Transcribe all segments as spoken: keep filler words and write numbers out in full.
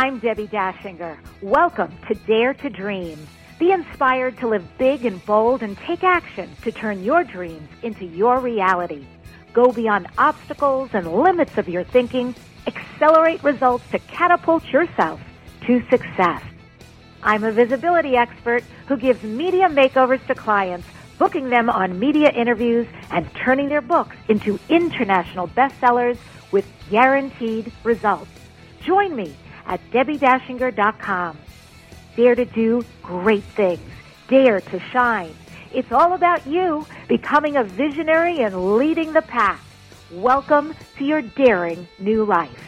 I'm Debbie Dashinger. Welcome to Dare to Dream. Be inspired to live big and bold and take action to turn your dreams into your reality. Go beyond obstacles and limits of your thinking. Accelerate results to catapult yourself to success. I'm a visibility expert who gives media makeovers to clients, booking them on media interviews and turning their books into international bestsellers with guaranteed results. Join me at debbie dashinger dot com. Dare to do great things. Dare to shine. It's all about you becoming a visionary and leading the pack. Welcome to your daring new life.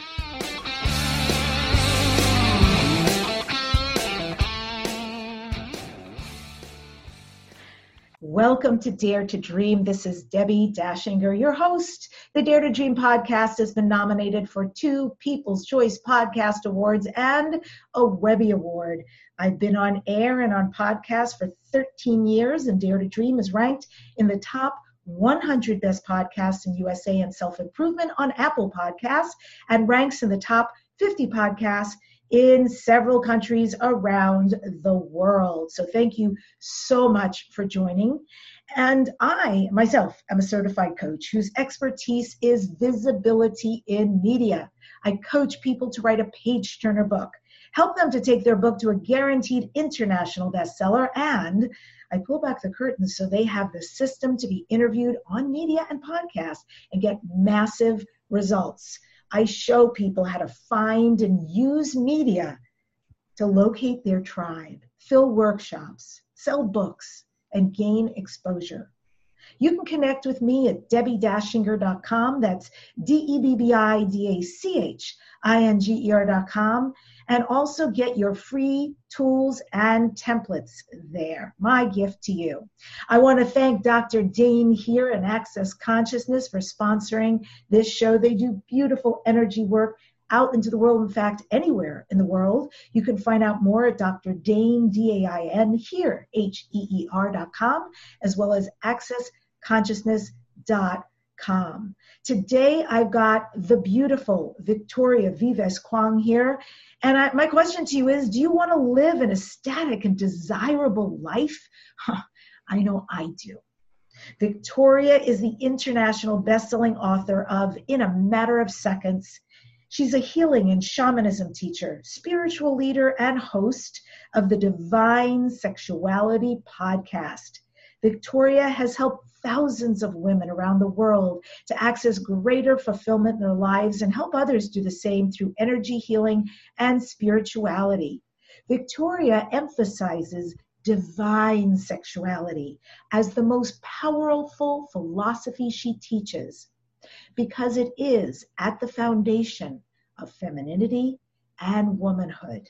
Welcome to Dare to Dream. This is Debbie Dashinger, your host. The Dare to Dream podcast has been nominated for two People's Choice Podcast Awards and a Webby Award. I've been on air and on podcasts for thirteen years, and Dare to Dream is ranked in the top one hundred best podcasts in U S A and self-improvement on Apple Podcasts, and ranks in the top fifty podcasts in several countries around the world. So thank you so much for joining. And I, myself, am a certified coach whose expertise is visibility in media. I coach people to write a page-turner book, help them to take their book to a guaranteed international bestseller, and I pull back the curtains so they have the system to be interviewed on media and podcasts and get massive results. I show people how to find and use media to locate their tribe, fill workshops, sell books, and gain exposure. You can connect with me at debbie dashinger dot com. That's D E B B I D A C H I N G E R dot com. And also get your free tools and templates there. My gift to you. I want to thank Doctor Dane here and Access Consciousness for sponsoring this show. They do beautiful energy work out into the world. In fact, anywhere in the world. You can find out more at Doctor Dane, D A I N, here, H E E R dot com, as well as access consciousness dot com. Today, I've got the beautiful Victoria Vives Kwong here. And I, my question to you is, do you want to live an ecstatic and desirable life? Huh, I know I do. Victoria is the international best-selling author of In a Matter of Seconds. She's a healing and shamanism teacher, spiritual leader, and host of the Divine Sexuality podcast. Victoria has helped thousands of women around the world to access greater fulfillment in their lives and help others do the same through energy healing and spirituality. Victoria emphasizes divine sexuality as the most powerful philosophy she teaches, because it is at the foundation of femininity and womanhood.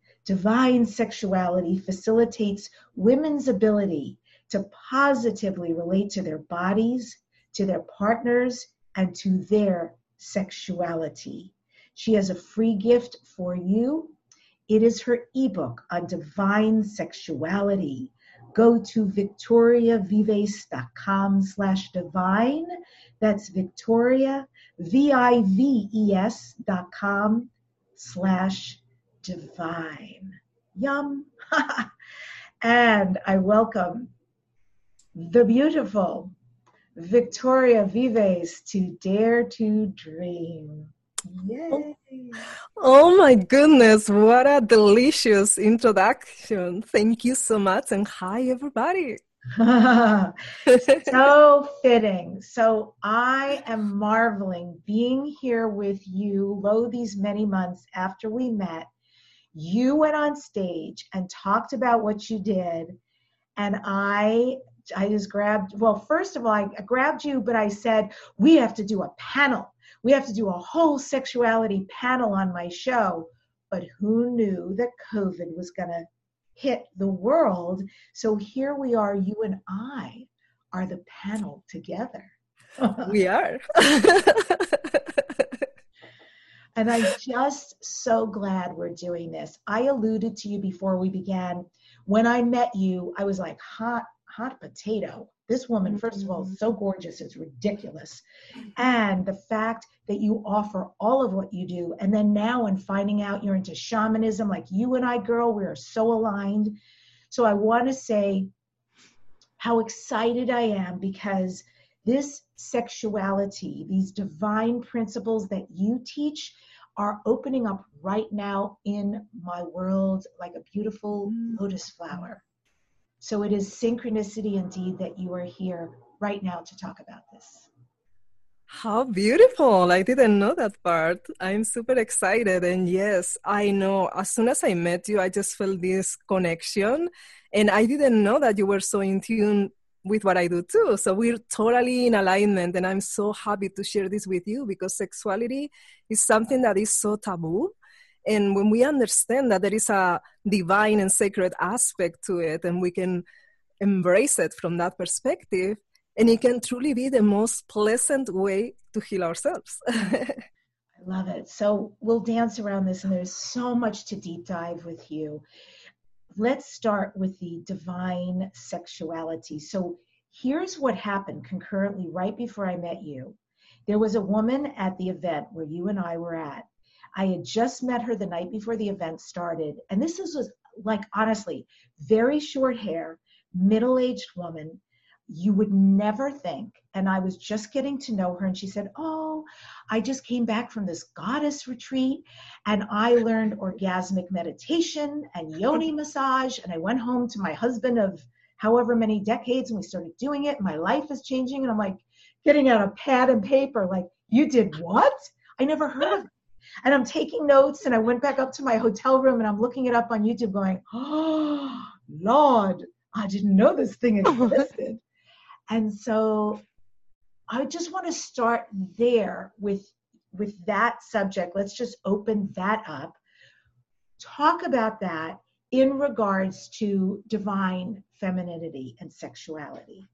Divine sexuality facilitates women's ability to positively relate to their bodies, to their partners, and to their sexuality. She has a free gift for you. It is her ebook on divine sexuality. Go to victoria vives dot com slash divine. That's Victoria, V I V E S dot com slash divine. Yum. And I welcome the beautiful Victoria Vives to Dare to Dream. Yay. Oh my goodness, what a delicious introduction. Thank you so much, and hi everybody. So fitting. So I am marveling being here with you, lo, these many months after we met. You went on stage and talked about what you did, and I I just grabbed, well, first of all, I grabbed you, but I said, we have to do a panel. We have to do a whole sexuality panel on my show. But who knew that COVID was going to hit the world? So here we are, you and I are the panel together. We are. And I'm just so glad we're doing this. I alluded to you before we began. When I met you, I was like, huh, hot potato. This woman, first of all, is so gorgeous, it's ridiculous. And the fact that you offer all of what you do, and then now in finding out you're into shamanism, like you and I, girl, we are so aligned. So I want to say how excited I am, because this sexuality, these divine principles that you teach are opening up right now in my world like a beautiful lotus flower. So it is synchronicity indeed that you are here right now to talk about this. How beautiful. I didn't know that part. I'm super excited. And yes, I know as soon as I met you, I just felt this connection. And I didn't know that you were so in tune with what I do too. So we're totally in alignment. And I'm so happy to share this with you, because sexuality is something that is so taboo. And when we understand that there is a divine and sacred aspect to it, and we can embrace it from that perspective, and it can truly be the most pleasant way to heal ourselves. I love it. So we'll dance around this, and there's so much to deep dive with you. Let's start with the divine sexuality. So here's what happened concurrently right before I met you. There was a woman at the event where you and I were at. I had just met her the night before the event started. And this is, was like, honestly, very short hair, middle-aged woman. You would never think. And I was just getting to know her, and she said, oh, I just came back from this goddess retreat, and I learned orgasmic meditation and yoni massage, and I went home to my husband of however many decades, and we started doing it. My life is changing. And I'm like getting out a pad and paper, like, you did what? I never heard of it. And I'm taking notes, and I went back up to my hotel room, and I'm looking it up on YouTube going, oh, Lord, I didn't know this thing existed. And so I just want to start there with, with that subject. Let's just open that up. Talk about that in regards to divine femininity and sexuality.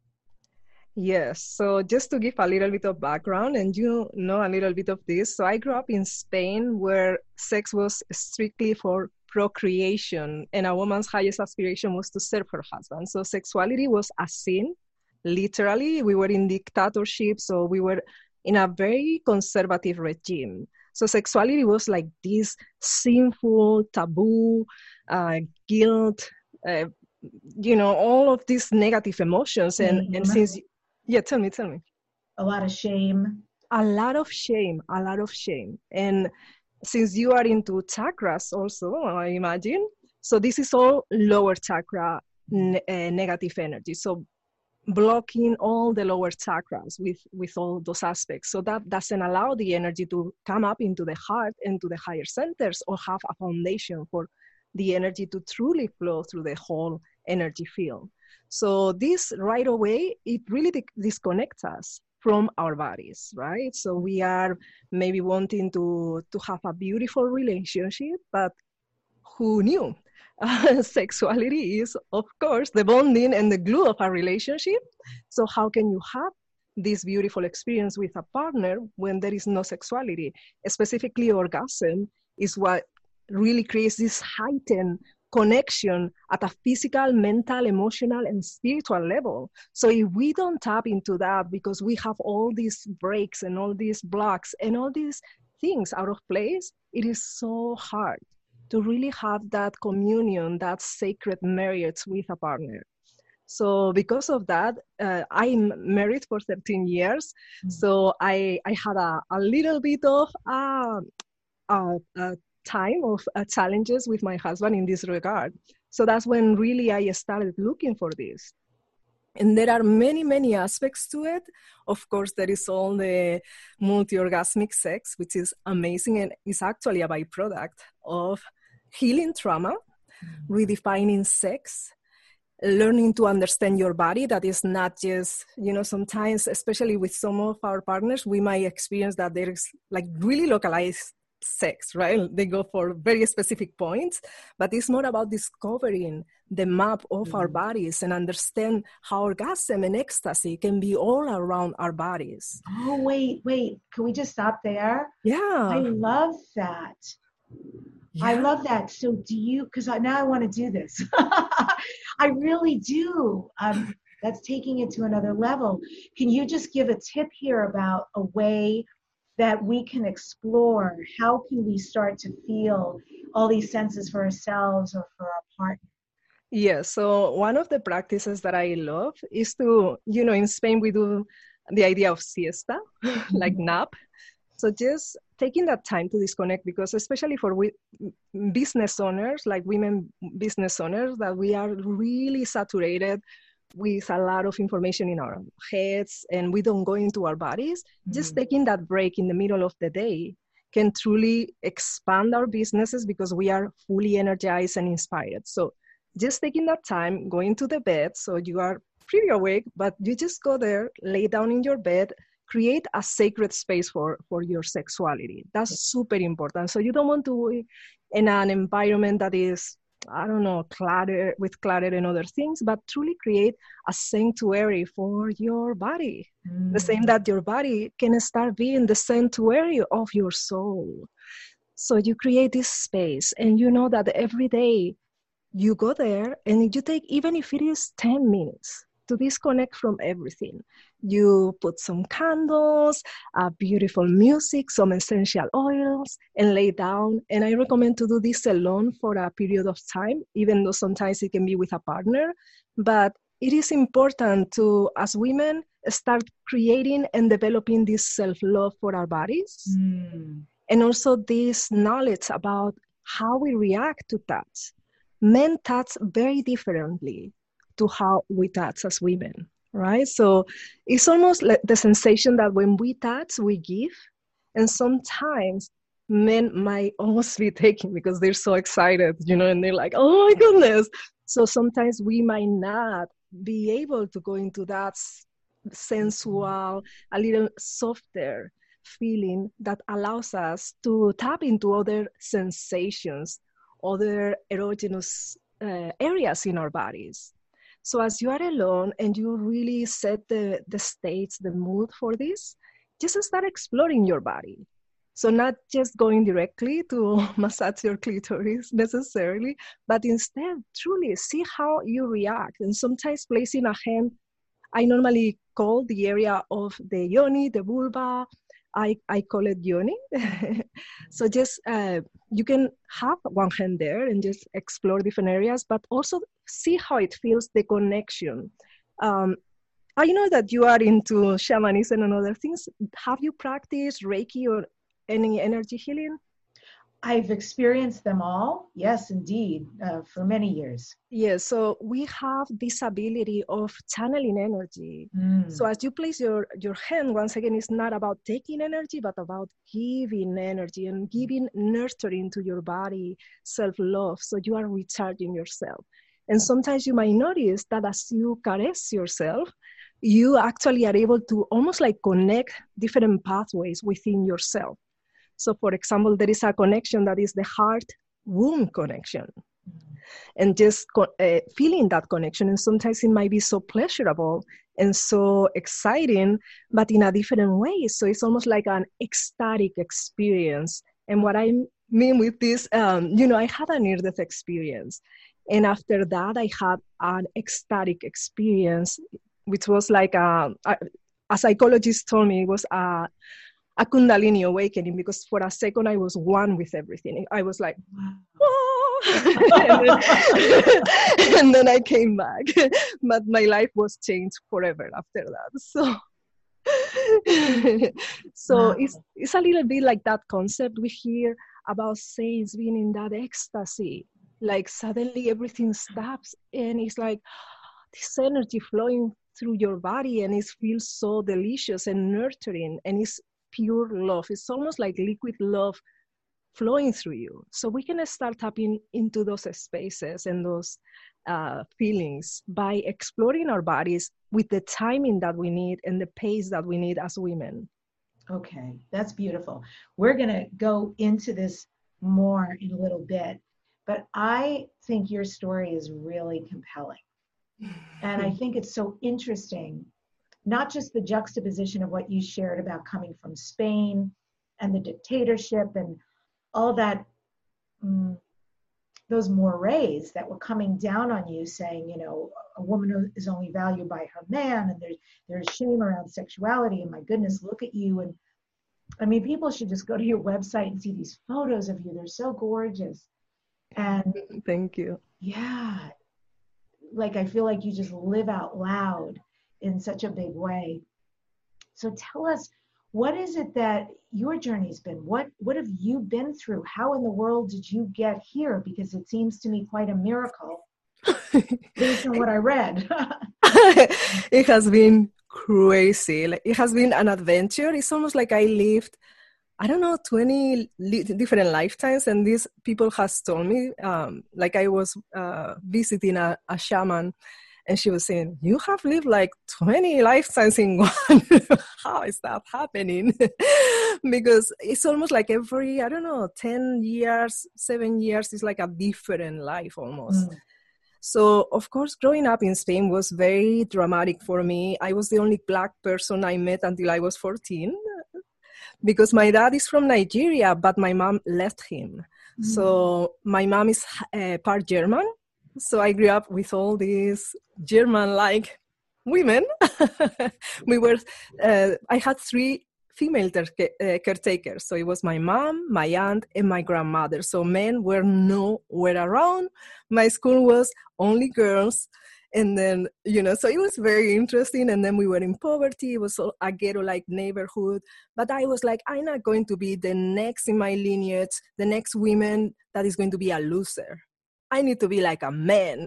Yes. So just to give a little bit of background, and you know a little bit of this. So I grew up in Spain, where sex was strictly for procreation, and a woman's highest aspiration was to serve her husband. So sexuality was a sin. Literally, we were in dictatorship, so we were in a very conservative regime. So sexuality was like this sinful, taboo, uh, guilt, uh, you know, all of these negative emotions. And, mm-hmm. and since, yeah, tell me, tell me. A lot of shame. A lot of shame, a lot of shame. And since you are into chakras also, I imagine, so this is all lower chakra ne- uh, negative energy. So blocking all the lower chakras with, with all those aspects. So that doesn't allow the energy to come up into the heart and to the higher centers, or have a foundation for the energy to truly flow through the whole energy field. So this right away, it really di- disconnects us from our bodies, right? So we are maybe wanting to, to have a beautiful relationship, but who knew? Uh, sexuality is, of course, the bonding and the glue of a relationship. So how can you have this beautiful experience with a partner when there is no sexuality? Specifically, orgasm is what really creates this heightened connection at a physical, mental, emotional, and spiritual level. So if we don't tap into that, because we have all these breaks and all these blocks and all these things out of place, it is so hard to really have that communion, that sacred marriage with a partner. So because of that, uh, I'm married for thirteen years. Mm-hmm. So I, I had a, a little bit of uh, uh, uh, time of uh, challenges with my husband in this regard. So that's when really I started looking for this. And there are many, many aspects to it. Of course, there is all the multi-orgasmic sex, which is amazing, and is actually a byproduct of healing trauma, redefining sex, learning to understand your body. That is not just, you know, sometimes, especially with some of our partners, we might experience that there is like really localized sex, right? They go for very specific points, but it's more about discovering the map of mm-hmm. our bodies and understand how orgasm and ecstasy can be all around our bodies. Oh, wait, wait. Can we just stop there? Yeah. I love that. Yeah. I love that. So do you, because now I want to do this. I really do. Um, That's taking it to another level. Can you just give a tip here about a way that we can explore? How can we start to feel all these senses for ourselves or for our partner? Yeah, so one of the practices that I love is to, you know, in Spain we do the idea of siesta, like nap. So just taking that time to disconnect, because especially for we, business owners, like women business owners, that we are really saturated with a lot of information in our heads and we don't go into our bodies. Mm-hmm. Just taking that break in the middle of the day can truly expand our businesses because we are fully energized and inspired. So just taking that time, going to the bed, so you are pretty awake, but you just go there, lay down in your bed, create a sacred space for, for your sexuality. That's super important. So you don't want to be in an environment that is, I don't know, clutter with clutter and other things, but truly create a sanctuary for your body. Mm. The same that your body can start being the sanctuary of your soul. So you create this space, and you know that every day you go there and you take, even if it is ten minutes, to disconnect from everything. You put some candles, uh, beautiful music, some essential oils, and lay down. And I recommend to do this alone for a period of time, even though sometimes it can be with a partner. But it is important to, as women, start creating and developing this self-love for our bodies. Mm. And also this knowledge about how we react to touch. Men touch very differently to how we touch as women, right? So it's almost like the sensation that when we touch, we give. And sometimes men might almost be taken because they're so excited, you know, and they're like, oh my goodness. So sometimes we might not be able to go into that sensual, a little softer feeling that allows us to tap into other sensations, other erogenous uh, areas in our bodies. So as you are alone and you really set the, the stage, the mood for this, just start exploring your body. So not just going directly to massage your clitoris necessarily, but instead truly see how you react. And sometimes placing a hand, I normally call the area of the yoni, the vulva, I, I call it yoni. So just, uh, you can have one hand there and just explore different areas, but also see how it feels, the connection. Um, I know that you are into shamanism and other things. Have you practiced Reiki or any energy healing? I've experienced them all. Yes, indeed, uh, for many years. Yeah, so we have this ability of channeling energy. Mm. So as you place your, your hand, once again, it's not about taking energy, but about giving energy and giving nurturing to your body, self-love. So you are recharging yourself. And sometimes you might notice that as you caress yourself, you actually are able to almost like connect different pathways within yourself. So for example, there is a connection that is the heart-womb connection. Mm-hmm. And just co- uh, feeling that connection. And sometimes it might be so pleasurable and so exciting, but in a different way. So it's almost like an ecstatic experience. And what I mean with this, um, you know, I had a near-death experience. And after that, I had an ecstatic experience, which was like, a, a, a psychologist told me, it was a, a Kundalini awakening, because for a second I was one with everything. I was like, oh! and, then, and then I came back. But my life was changed forever after that. So, so wow. it's, it's a little bit like that concept we hear about saints being in that ecstasy. Like suddenly everything stops and it's like this energy flowing through your body, and it feels so delicious and nurturing, and it's pure love. It's almost like liquid love flowing through you. So we can start tapping into those spaces and those uh, feelings by exploring our bodies with the timing that we need and the pace that we need as women. Okay, that's beautiful. We're going to go into this more in a little bit, but I think your story is really compelling. And I think it's so interesting, not just the juxtaposition of what you shared about coming from Spain and the dictatorship and all that, um, those mores that were coming down on you saying, you know, a woman is only valued by her man, and there's, there's shame around sexuality, and my goodness, look at you. And I mean, people should just go to your website and see these photos of you. They're so gorgeous. And thank you. Yeah. Like, I feel like you just live out loud in such a big way. So tell us, what is it that your journey's been? What what have you been through? How in the world did you get here? Because it seems to me quite a miracle based on what I read. It has been crazy. Like, it has been an adventure. It's almost like I lived, I don't know, twenty li- different lifetimes. And these people has told me, um, like I was uh, visiting a, a shaman, and she was saying, you have lived like twenty lifetimes in one. How is that happening? Because it's almost like every, I don't know, ten years, seven years is like a different life almost. Mm. So, of course, growing up in Spain was very dramatic for me. I was the only Black person I met until I was fourteen, because my dad is from Nigeria, but my mom left him. Mm. So my mom is uh, part German. So I grew up with all these German-like women. we were, uh, I had three female ter- uh, caretakers. So it was my mom, my aunt, and my grandmother. So men were nowhere around. My school was only girls. And then, you know, so it was very interesting. And then we were in poverty. It was a ghetto-like neighborhood. But I was like, I'm not going to be the next in my lineage, the next woman that is going to be a loser. I need to be like a man.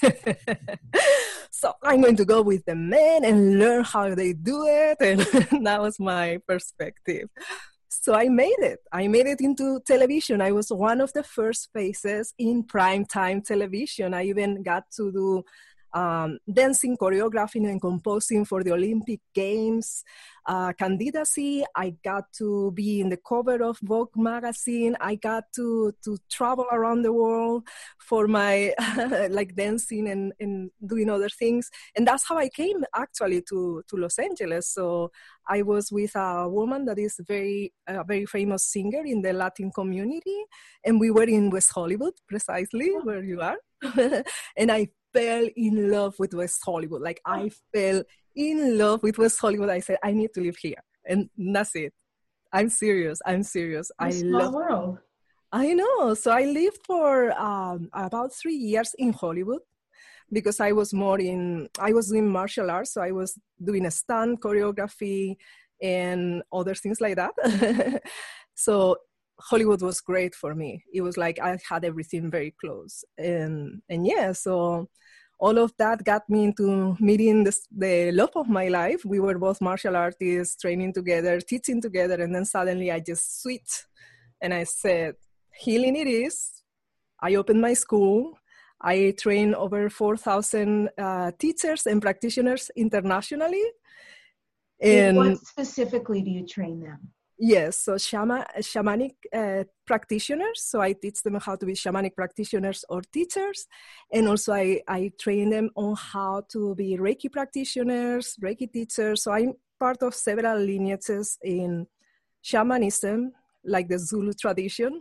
So I'm going to go with the men and learn how they do it. And that was my perspective. So I made it. I made it into television. I was one of the first faces in primetime television. I even got to do um, dancing, choreographing, and composing for the Olympic Games uh, candidacy. I got to be in the cover of Vogue magazine. I got to to travel around the world for my like dancing and, and doing other things. And that's how I came actually to, to Los Angeles. So I was with a woman that is very, a very famous singer in the Latin community. And we were in West Hollywood, precisely where you are. And I fell in love with West Hollywood. Like I fell in love with West Hollywood. I said, I need to live here. And that's it. I'm serious. I'm serious. A I small love world. I know. So I lived for um, about three years in Hollywood because I was more in, I was doing martial arts. So I was doing a stunt choreography and other things like that. So Hollywood was great for me. It was like I had everything very close. And, and yeah, so all of that got me into meeting the, the love of my life. We were both martial artists, training together, teaching together. And then suddenly I just switched and I said, healing it is. I opened my school. I train over four thousand uh, teachers and practitioners internationally. And what specifically do you train them? Yes, so shama, shamanic uh, practitioners. So I teach them how to be shamanic practitioners or teachers. And also I, I train them on how to be Reiki practitioners, Reiki teachers. So I'm part of several lineages in shamanism, like the Zulu tradition.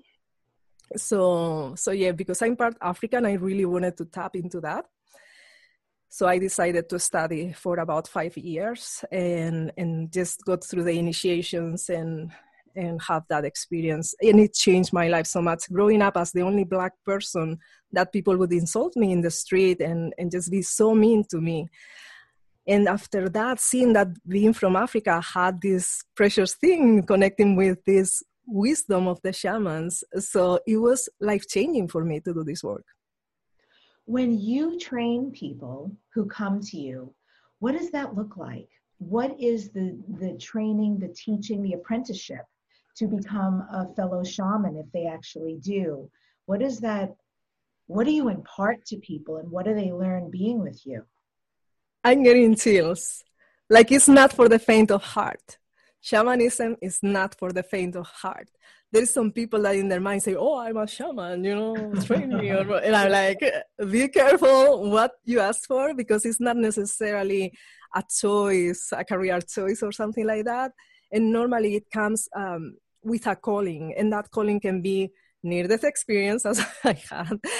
So, so yeah, because I'm part African, I really wanted to tap into that. So I decided to study for about five years and, and just go through the initiations and, and have that experience. And it changed my life so much. Growing up as the only Black person that people would insult me in the street and, and just be so mean to me. And after that, seeing that being from Africa had this precious thing connecting with this wisdom of the shamans. So it was life-changing for me to do this work. When you train people who come to you, what does that look like? What is the, the training, the teaching, the apprenticeship to become a fellow shaman if they actually do? What is that? What do you impart to people and what do they learn being with you? I'm getting chills. Like it's not for the faint of heart. Shamanism is not for the faint of heart. There is some people that in their mind say, oh, I'm a shaman, you know, train me. And I'm like, be careful what you ask for because it's not necessarily a choice, a career choice or something like that. And normally it comes um, with a calling, and that calling can be near-death experience, as I had.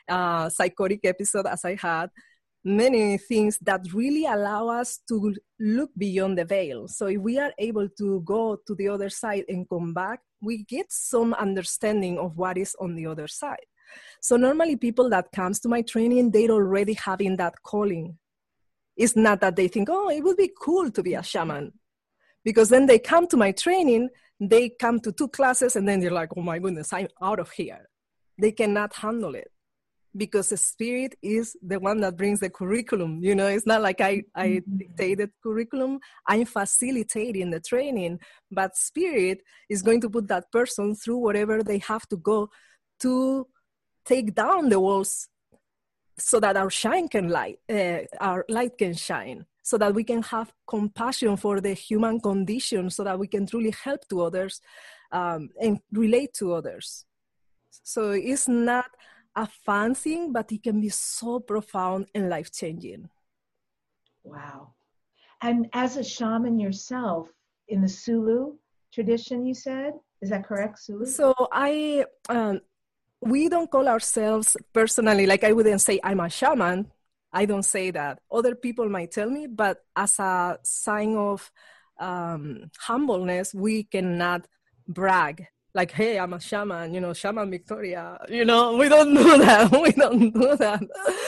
uh, psychotic episode as I had, many things that really allow us to look beyond the veil. So if we are able to go to the other side and come back, we get some understanding of what is on the other side. So normally people that comes to my training, they're already having that calling. It's not that they think, oh, it would be cool to be a shaman. Because then they come to my training, they come to two classes, and then they're like, oh my goodness, I'm out of here. They cannot handle it. Because the spirit is the one that brings the curriculum. You know, it's not like I, I dictated curriculum. I'm facilitating the training, but spirit is going to put that person through whatever they have to go to take down the walls so that our shine can light, uh, our light can shine, so that we can have compassion for the human condition, so that we can truly help to others um, and relate to others. So it's not a fun thing, but it can be so profound and life-changing. Wow. And as a shaman yourself, in the Sulu tradition, you said, is that correct, Sulu? So I, um, we don't call ourselves personally, like I wouldn't say I'm a shaman. I don't say that. Other people might tell me, but as a sign of um, humbleness, we cannot brag. Like, hey, I'm a shaman, you know, Shaman Victoria, you know, we don't do that. We don't do that.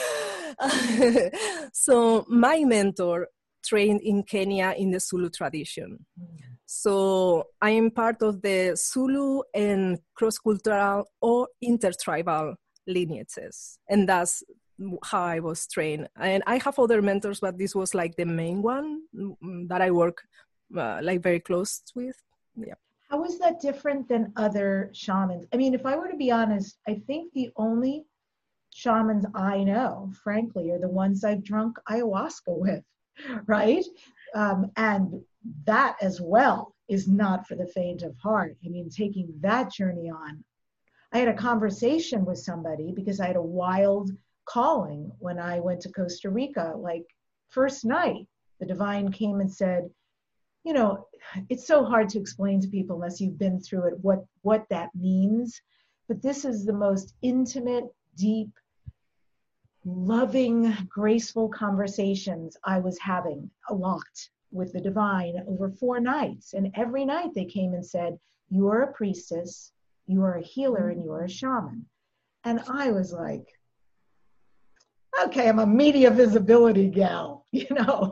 So my mentor trained in Kenya in the Zulu tradition. So I am part of the Zulu and cross-cultural or intertribal lineages. And that's how I was trained. And I have other mentors, but this was like the main one that I work uh, like very close with. Yeah. How is that different than other shamans? I mean, if I were to be honest, I think the only shamans I know, frankly, are the ones I've drunk ayahuasca with, right? Um, and that as well is not for the faint of heart. I mean, taking that journey on. I had a conversation with somebody because I had a wild calling when I went to Costa Rica. Like, first night, the divine came and said, you know, it's so hard to explain to people unless you've been through it what, what that means. But this is the most intimate, deep, loving, graceful conversations I was having a lot with the divine over four nights. And every night they came and said, you are a priestess, you are a healer, and you are a shaman. And I was like, okay, I'm a media visibility gal, you know.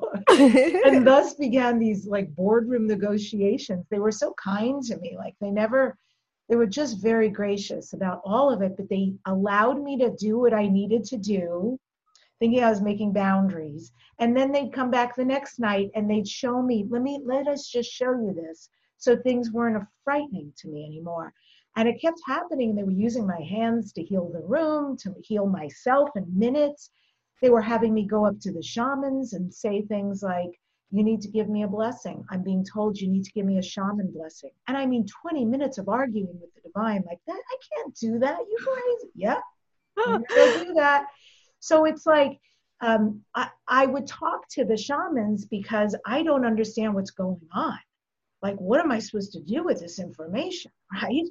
And thus began these like boardroom negotiations. They were so kind to me. Like they never, they were just very gracious about all of it, but they allowed me to do what I needed to do, thinking I was making boundaries. And then they'd come back the next night and they'd show me, let me, let us just show you this. So things weren't frightening to me anymore. And it kept happening. They were using my hands to heal the room, to heal myself in minutes. They were having me go up to the shamans and say things like, you need to give me a blessing. I'm being told you need to give me a shaman blessing. And I mean, twenty minutes of arguing with the divine like that. I can't do that. You crazy. Yeah, I'm gonna do that. So it's like, um, I, I would talk to the shamans because I don't understand what's going on. Like, what am I supposed to do with this information, right?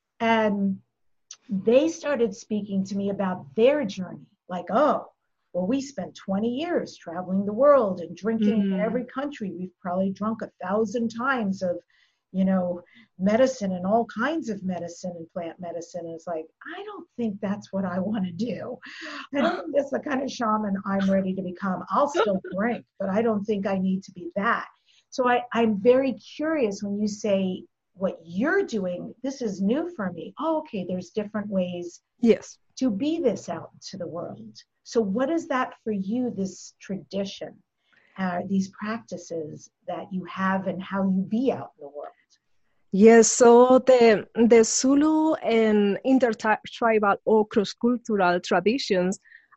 And they started speaking to me about their journey. Like, oh, well, we spent twenty years traveling the world and drinking mm-hmm. in every country. We've probably drunk a thousand times of, you know, medicine and all kinds of medicine and plant medicine. And it's like, I don't think that's what I want to do. I don't think that's the kind of shaman I'm ready to become. I'll still drink, but I don't think I need to be that. So I, I'm very curious when you say what you're doing, this is new for me. Oh, okay, there's different ways yes. to be this out to the world. So what is that for you, this tradition, uh, these practices that you have and how you be out in the world? Yes, so the, the Zulu and intertribal or cross-cultural traditions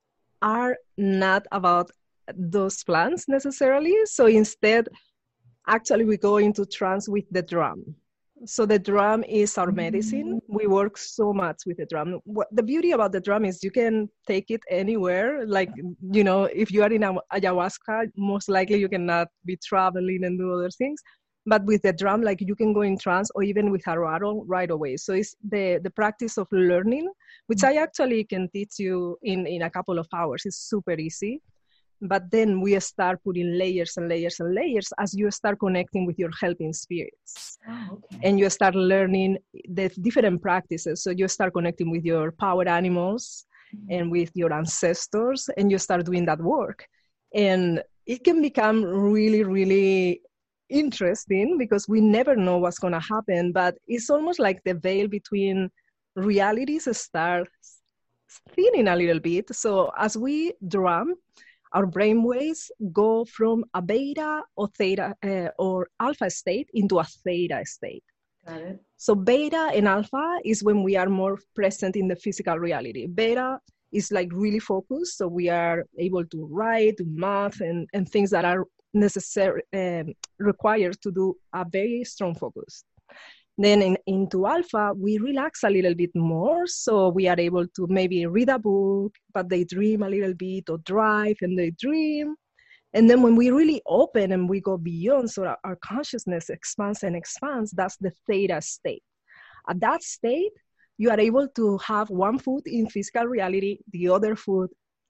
are not about those plants necessarily. So instead, actually we go into trance with the drum. So the drum is our medicine. We work so much with the drum. What, the beauty about the drum is you can take it anywhere. Like, you know, if you are in ayahuasca, most likely you cannot be traveling and do other things. But with the drum, like you can go in trance or even with a rattle right away. So it's the, the practice of learning, which I actually can teach you in, in a couple of hours. It's super easy. But then we start putting layers and layers and layers as you start connecting with your helping spirits. Oh, okay. And you start learning the different practices. So you start connecting with your power animals mm-hmm. and with your ancestors, and you start doing that work. And it can become really, really interesting because we never know what's going to happen, but it's almost like the veil between realities starts thinning a little bit. So as we drum, our brainwaves go from a beta or theta uh, or alpha state into a theta state. Got it. So beta and alpha is when we are more present in the physical reality. Beta is like really focused, so we are able to write, do math, and, and things that are necessary, um, required to do a very strong focus. Then in, into alpha, we relax a little bit more, so we are able to maybe read a book, but they dream a little bit, or drive and they dream. And then when we really open and we go beyond, so our, our consciousness expands and expands, that's the theta state. At that state, you are able to have one foot in physical reality, the other foot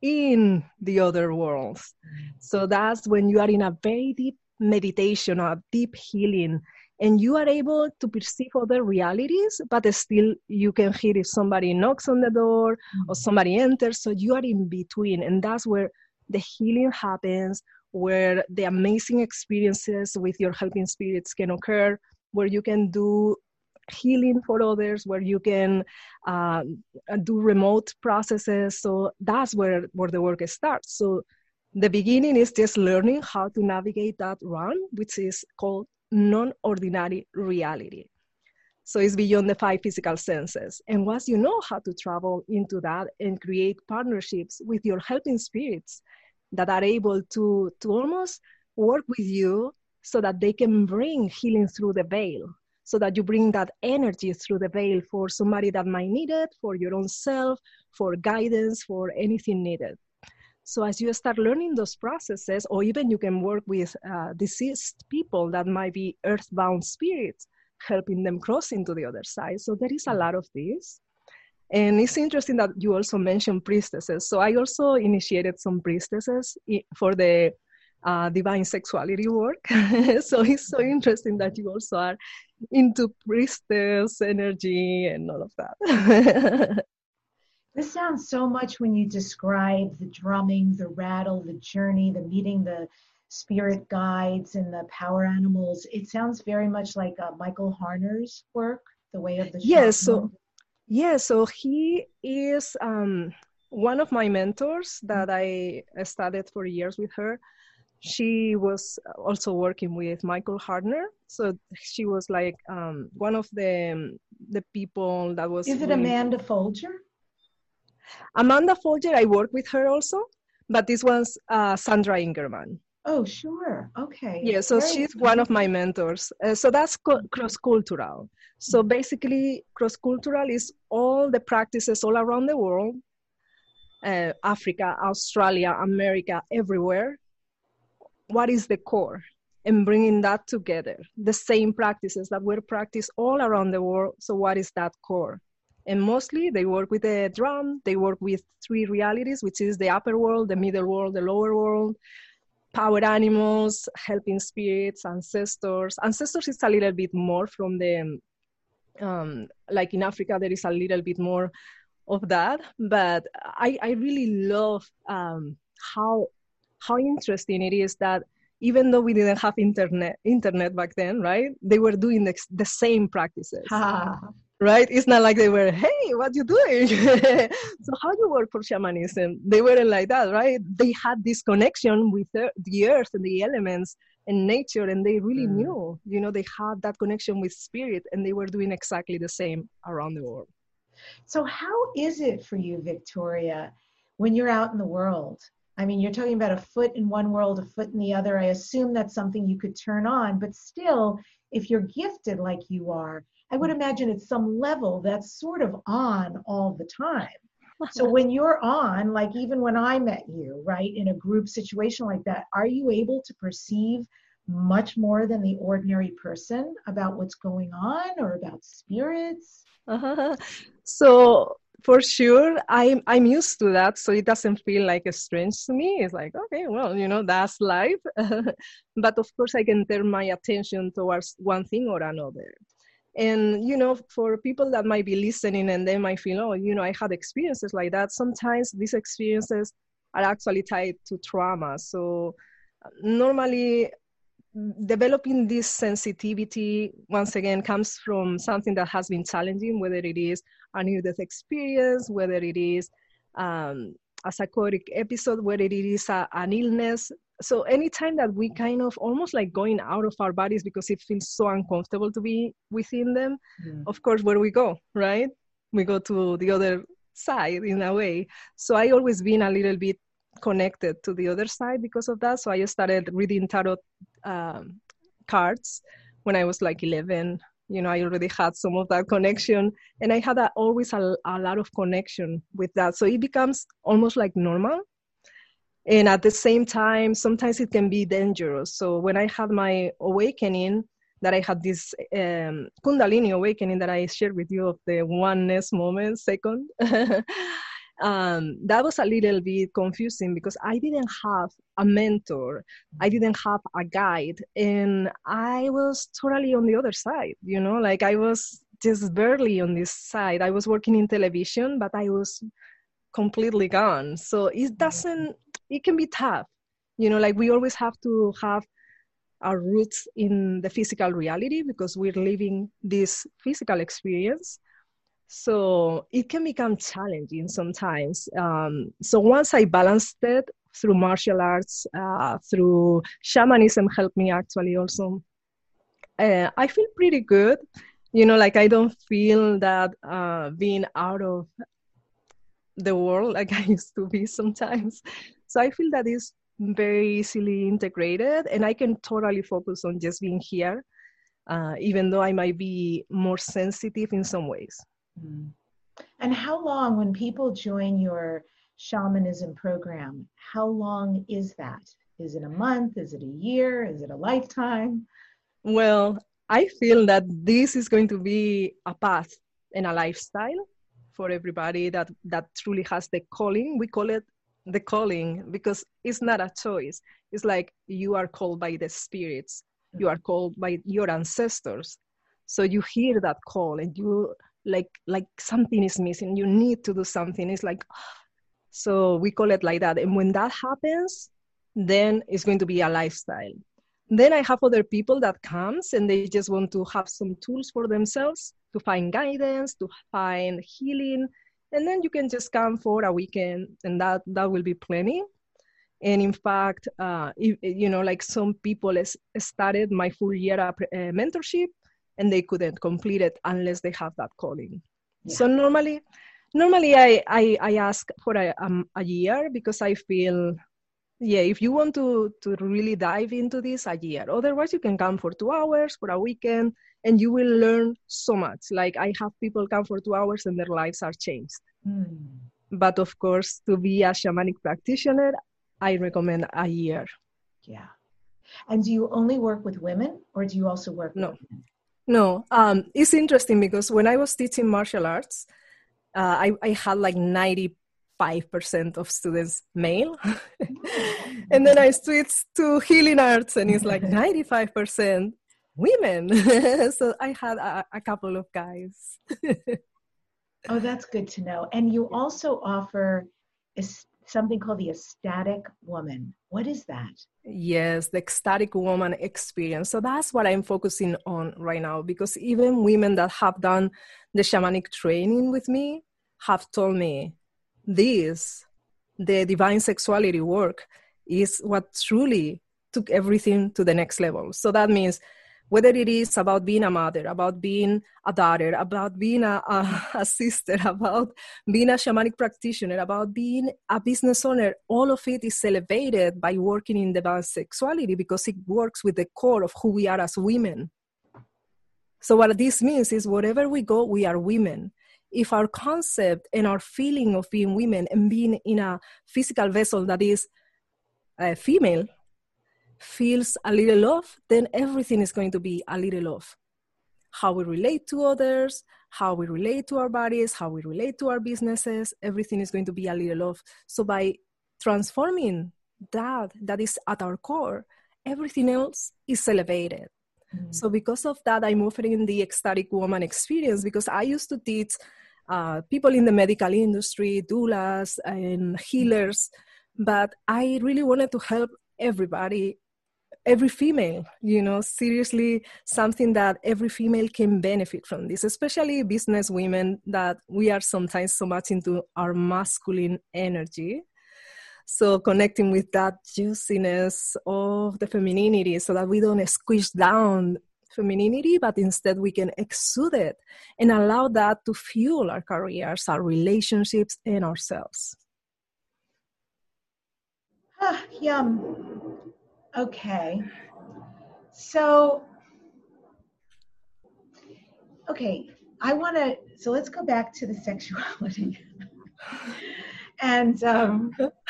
in the other worlds. So that's when you are in a very deep meditation, a deep healing, and you are able to perceive other realities, but still you can hear if somebody knocks on the door or somebody enters. So you are in between, and that's where the healing happens, where the amazing experiences with your helping spirits can occur, where you can do healing for others, where you can uh, do remote processes. So that's where, where the work starts. So the beginning is just learning how to navigate that run, which is called non-ordinary reality. So it's beyond the five physical senses. And once you know how to travel into that and create partnerships with your helping spirits that are able to, to almost work with you so that they can bring healing through the veil, so that you bring that energy through the veil for somebody that might need it, for your own self, for guidance, for anything needed. So as you start learning those processes, or even you can work with uh, deceased people that might be earthbound spirits, helping them cross into the other side. So there is a lot of this. And it's interesting that you also mentioned priestesses. So I also initiated some priestesses for the uh, divine sexuality work. So it's so interesting that you also are into priestess energy and all of that. This sounds so much when you describe the drumming, the rattle, the journey, the meeting the spirit guides and the power animals. It sounds very much like uh, Michael Harner's work, The Way of the Shaman. Yes, so, yeah, so he is um, one of my mentors that I studied for years with her. She was also working with Michael Harner. So she was like um, one of the, the people that was... Is it really... Amanda Folger? Amanda Folger, I work with her also, but this one's uh, Sandra Ingerman. Oh, sure. Okay. Yeah, so Very she's one of my mentors. Uh, so that's co- cross-cultural. So basically, cross-cultural is all the practices all around the world, uh, Africa, Australia, America, everywhere. What is the core? And bringing that together, the same practices that were practiced all around the world. So what is that core? And mostly they work with the drum, they work with three realities, which is the upper world, the middle world, the lower world, power animals, helping spirits, ancestors. Ancestors is a little bit more from the, um, like in Africa, there is a little bit more of that. But I, I really love um, how, how interesting it is that even though we didn't have internet, internet back then, right? They were doing the, the same practices. Right? It's not like they were, hey, what you doing? So how you work for shamanism? They weren't like that, right? They had this connection with the, the earth and the elements and nature, and they really mm. knew, you know, they had that connection with spirit, and they were doing exactly the same around the world. So how is it for you, Victoria, when you're out in the world? I mean, you're talking about a foot in one world, a foot in the other. I assume that's something you could turn on, but still, if you're gifted like you are, I would imagine at some level that's sort of on all the time. So when you're on, like even when I met you, right, in a group situation like that, are you able to perceive much more than the ordinary person about what's going on or about spirits? Uh-huh. So for sure, I'm I'm used to that, so it doesn't feel like strange to me. It's like, okay, well, you know, that's life. But of course, I can turn my attention towards one thing or another. And, you know, for people that might be listening and they might feel, oh, you know, I had experiences like that. Sometimes these experiences are actually tied to trauma. So normally, developing this sensitivity, once again, comes from something that has been challenging, whether it is a near-death experience, whether it is um, a psychotic episode, whether it is a, an illness. So anytime that we kind of almost like going out of our bodies because it feels so uncomfortable to be within them, mm. of course, where do we go, right? We go to the other side in a way. So I always been a little bit connected to the other side because of that. So I started reading tarot um, cards when I was like eleven. You know, I already had some of that connection, and I had a, always a, a lot of connection with that. So it becomes almost like normal. And at the same time, sometimes it can be dangerous. So when I had my awakening, that I had this um, Kundalini awakening that I shared with you of the oneness moment, second, um, that was a little bit confusing because I didn't have a mentor. I didn't have a guide. And I was totally on the other side, you know, like I was just barely on this side. I was working in television, but I was completely gone. So it doesn't, it can be tough. You know, like we always have to have our roots in the physical reality because we're living this physical experience. So it can become challenging sometimes. Um, so once I balanced it through martial arts, uh, through shamanism helped me actually also. Uh, I feel pretty good. You know, like I don't feel that uh, being out of the world like I used to be sometimes. So I feel that it's very easily integrated and I can totally focus on just being here, uh, even though I might be more sensitive in some ways. Mm. And how long, when people join your shamanism program, how long is that? Is it a month? Is it a year? Is it a lifetime? Well, I feel that this is going to be a path and a lifestyle for everybody that, that truly has the calling. We call it the calling because it's not a choice. It's like you are called by the spirits. You are called by your ancestors. So you hear that call and you like like something is missing. You need to do something. It's like, so we call it like that. And when that happens, then it's going to be a lifestyle. Then I have other people that comes and they just want to have some tools for themselves to find guidance, to find healing. And then you can just come for a weekend and that, that will be plenty. And in fact, uh, if, you know, like some people has started my full year uh, mentorship and they couldn't complete it unless they have that calling. Yeah. So normally, normally I, I, I ask for a, um, a year because I feel, yeah, if you want to, to really dive into this, a year. Otherwise, you can come for two hours, for a weekend, and you will learn so much. Like I have people come for two hours and their lives are changed. Mm. But of course, to be a shamanic practitioner, I recommend a year. Yeah. And do you only work with women or do you also work no. with men? No. Um, it's interesting because when I was teaching martial arts, uh, I, I had like ninety-five percent of students male. And then I switched to healing arts and it's like ninety-five percent women. So I had a, a couple of guys. Oh, that's good to know. And you also offer something called the ecstatic woman. What is that? Yes, the ecstatic woman experience. So that's what I'm focusing on right now, because even women that have done the shamanic training with me have told me this, the divine sexuality work is what truly took everything to the next level. So that means whether it is about being a mother, about being a daughter, about being a, a, a sister, about being a shamanic practitioner, about being a business owner, all of it is elevated by working in divine sexuality because it works with the core of who we are as women. So what this means is wherever we go, we are women. If our concept and our feeling of being women and being in a physical vessel that is uh, female, feels a little off, then everything is going to be a little off. How we relate to others, how we relate to our bodies, how we relate to our businesses, everything is going to be a little off. So by transforming that, that is at our core, everything else is elevated. Mm-hmm. So because of that, I'm offering the ecstatic woman experience, because I used to teach uh, people in the medical industry, doulas and healers, but I really wanted to help everybody, every female, you know, seriously, something that every female can benefit from this, especially business women, that we are sometimes so much into our masculine energy. So connecting with that juiciness of the femininity so that we don't squish down femininity, but instead we can exude it and allow that to fuel our careers, our relationships, and ourselves. Ah, yum. Okay. So, okay, I want to, so let's go back to the sexuality. And um,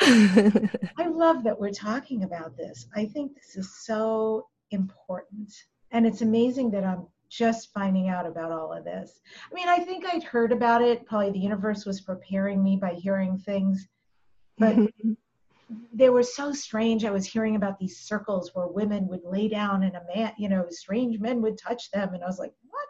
I love that we're talking about this. I think this is so important. And it's amazing that I'm just finding out about all of this. I mean, I think I'd heard about it. Probably the universe was preparing me by hearing things. But they were so strange. I was hearing about these circles where women would lay down and a man, you know, strange men would touch them. And I was like,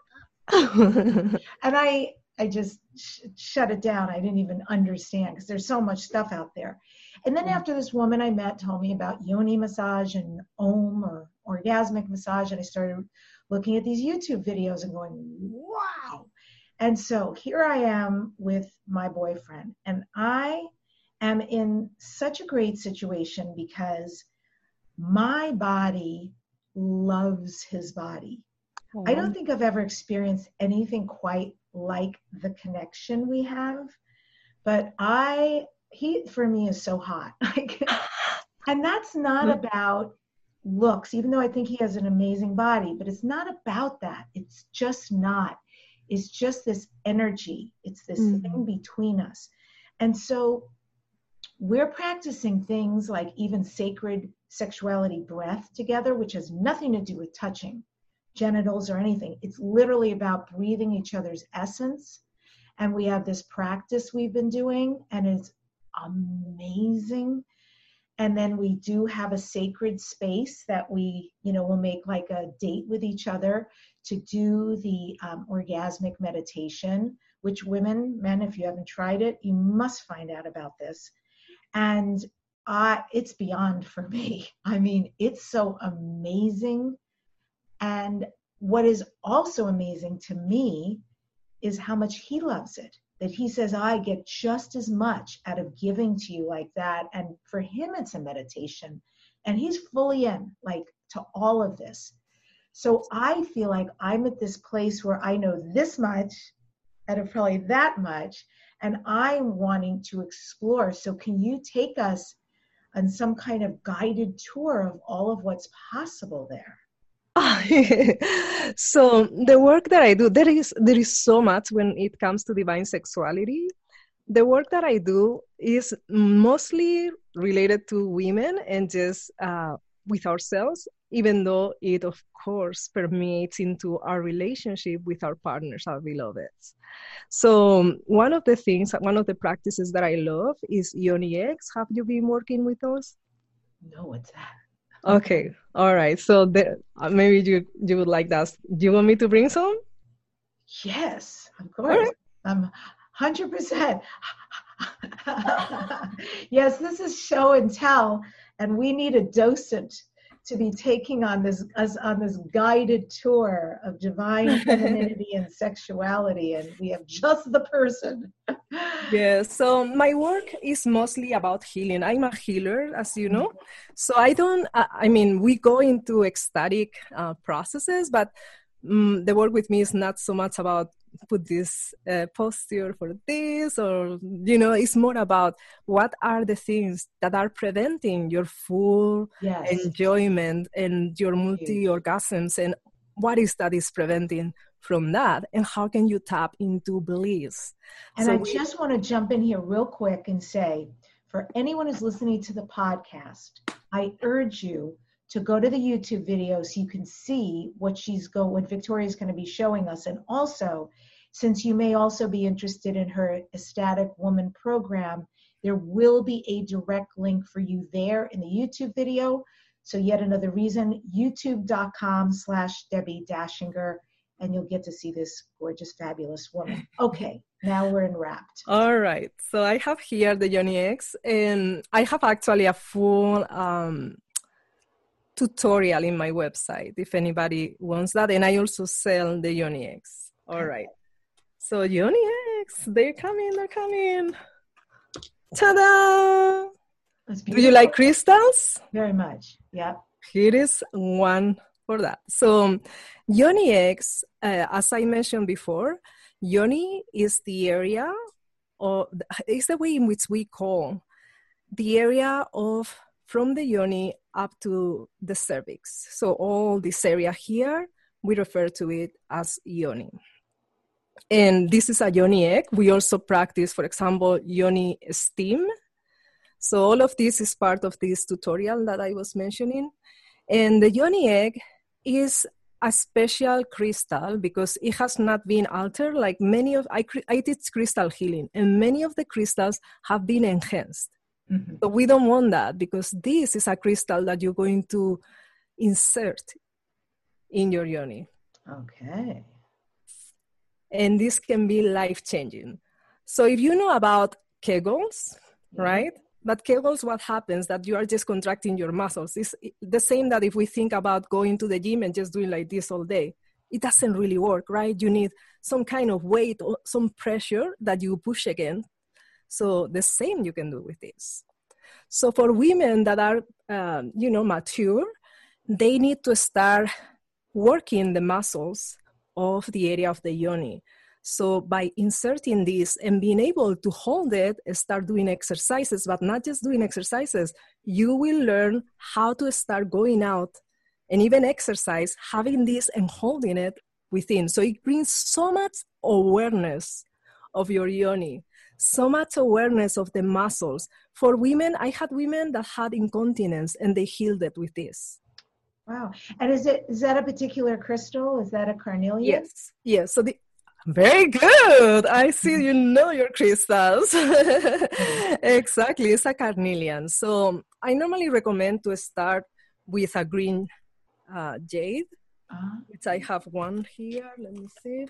what? And I... I just sh- shut it down. I didn't even understand because there's so much stuff out there. And then after this woman I met told me about yoni massage and om or orgasmic massage, and I started looking at these YouTube videos and going, wow. And so here I am with my boyfriend, and I am in such a great situation because my body loves his body. I don't think I've ever experienced anything quite like the connection we have, but I, he for me is so hot. And that's not about looks, even though I think he has an amazing body, but it's not about that. It's just not. It's just this energy. It's this mm-hmm. thing between us. And so we're practicing things like even sacred sexuality breath together, which has nothing to do with touching genitals or anything. It's literally about breathing each other's essence. And we have this practice we've been doing, and it's amazing. And then we do have a sacred space that we, you know, will make like a date with each other to do the um, orgasmic meditation, which women, men, if you haven't tried it, you must find out about this. And uh, it's beyond for me. I mean, it's so amazing. And what is also amazing to me is how much he loves it, that he says, I get just as much out of giving to you like that. And for him, it's a meditation, and he's fully in like to all of this. So I feel like I'm at this place where I know this much out of probably that much, and I'm wanting to explore. So can you take us on some kind of guided tour of all of what's possible there? So the work that I do, there is there is so much when it comes to divine sexuality. The work that I do is mostly related to women and just uh, with ourselves, even though it, of course, permeates into our relationship with our partners, our beloveds. So one of the things, one of the practices that I love is Yoni Eggs. Have you been working with those? No, what's that? Okay, all right. So the, uh, maybe you you would like that. Do you want me to bring some? Yes, of course. Right. I'm one hundred percent. Yes, this is show and tell, and we need a docent to be taking on this us on this guided tour of divine femininity and sexuality, and we have just the person. Yeah, so my work is mostly about healing. I'm a healer, as you know. So I don't, I mean, we go into ecstatic uh, processes, but um, the work with me is not so much about put this uh, posture for this, or, you know, it's more about what are the things that are preventing your full yes. enjoyment and your multi-orgasms, and what is that is preventing from that, and how can you tap into bliss? And so I we, just want to jump in here real quick and say, for anyone who's listening to the podcast, I urge you to go to the YouTube video so you can see what she's go, what Victoria's going to be showing us. And also, since you may also be interested in her Ecstatic Woman program, there will be a direct link for you there in the YouTube video. So yet another reason, youtube.com slash Debbie Dashinger, and you'll get to see this gorgeous, fabulous woman. Okay, now we're in Wrapped. All right. So I have here the Yoni Eggs, and I have actually a full um, tutorial in my website if anybody wants that. And I also sell the Yoni Eggs. All right. So Yoni Eggs, they're coming, they're coming. Ta-da! Do you like crystals? Very much, yeah. Here is one for that. So Yoni Eggs, uh, as I mentioned before, Yoni is the area, or is the way in which we call the area of from the Yoni up to the cervix. So all this area here, we refer to it as Yoni. And this is a Yoni egg. We also practice, for example, Yoni steam. So all of this is part of this tutorial that I was mentioning. And the Yoni egg is a special crystal because it has not been altered. Like many of, I, I teach crystal healing, and many of the crystals have been enhanced. Mm-hmm. So we don't want that because this is a crystal that you're going to insert in your Yoni. Okay. And this can be life-changing. So if you know about Kegels, yeah. right? But Kegels, what happens that you are just contracting your muscles. It's the same that if we think about going to the gym and just doing like this all day. It doesn't really work, right? You need some kind of weight or some pressure that you push again. So the same you can do with this. So for women that are, um, you know, mature, they need to start working the muscles of the area of the Yoni. So by inserting this and being able to hold it, start doing exercises, but not just doing exercises, you will learn how to start going out and even exercise, having this and holding it within. So it brings so much awareness of your Yoni, so much awareness of the muscles. For women, I had women that had incontinence and they healed it with this. Wow. And is it is that a particular crystal? Is that a carnelian? Yes. Yes. So the very good. I see you know your crystals. Exactly. It's a carnelian. So I normally recommend to start with a green uh, jade, uh-huh. which I have one here. Let me see.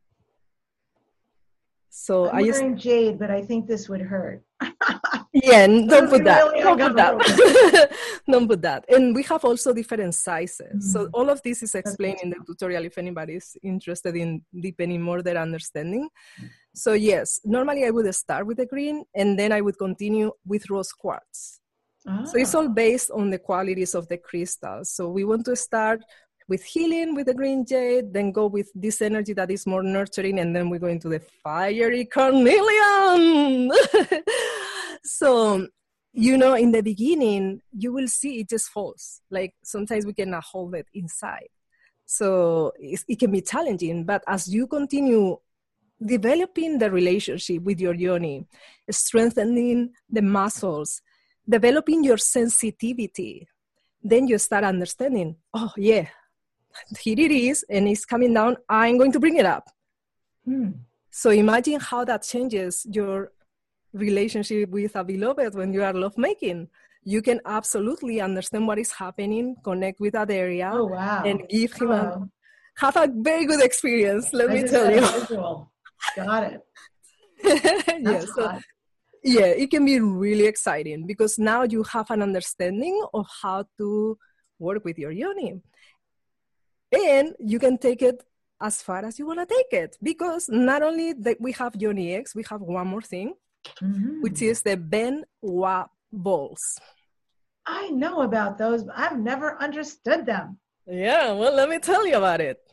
So I'm I wearing just, jade, but I think this would hurt. Yeah, don't put that. Really Don't put that. Don't put that. And we have also different sizes. Mm-hmm. So all of this is explained in the tutorial if anybody is interested in deepening more their understanding. So yes, normally I would start with the green and then I would continue with rose quartz. Ah. So it's all based on the qualities of the crystals. So we want to start with healing with the green jade, then go with this energy that is more nurturing, and then we go into the fiery carnelian. So, you know, in the beginning, you will see it just falls. Like sometimes we cannot hold it inside. So it, it can be challenging, but as you continue developing the relationship with your Yoni, strengthening the muscles, developing your sensitivity, then you start understanding, oh yeah, here it is, and it's coming down, I'm going to bring it up. Hmm. So imagine how that changes your relationship with a beloved when you are lovemaking. You can absolutely understand what is happening, connect with that area, oh, wow. and give him wow. a, have a very good experience, let I me tell you. Visual. Got it. Yeah, so, yeah, it can be really exciting because now you have an understanding of how to work with your Yoni. And you can take it as far as you want to take it because not only that we have Yoni eggs, we have one more thing, mm-hmm. which is the Ben Wa balls. I know about those, but I've never understood them. Yeah, well, let me tell you about it.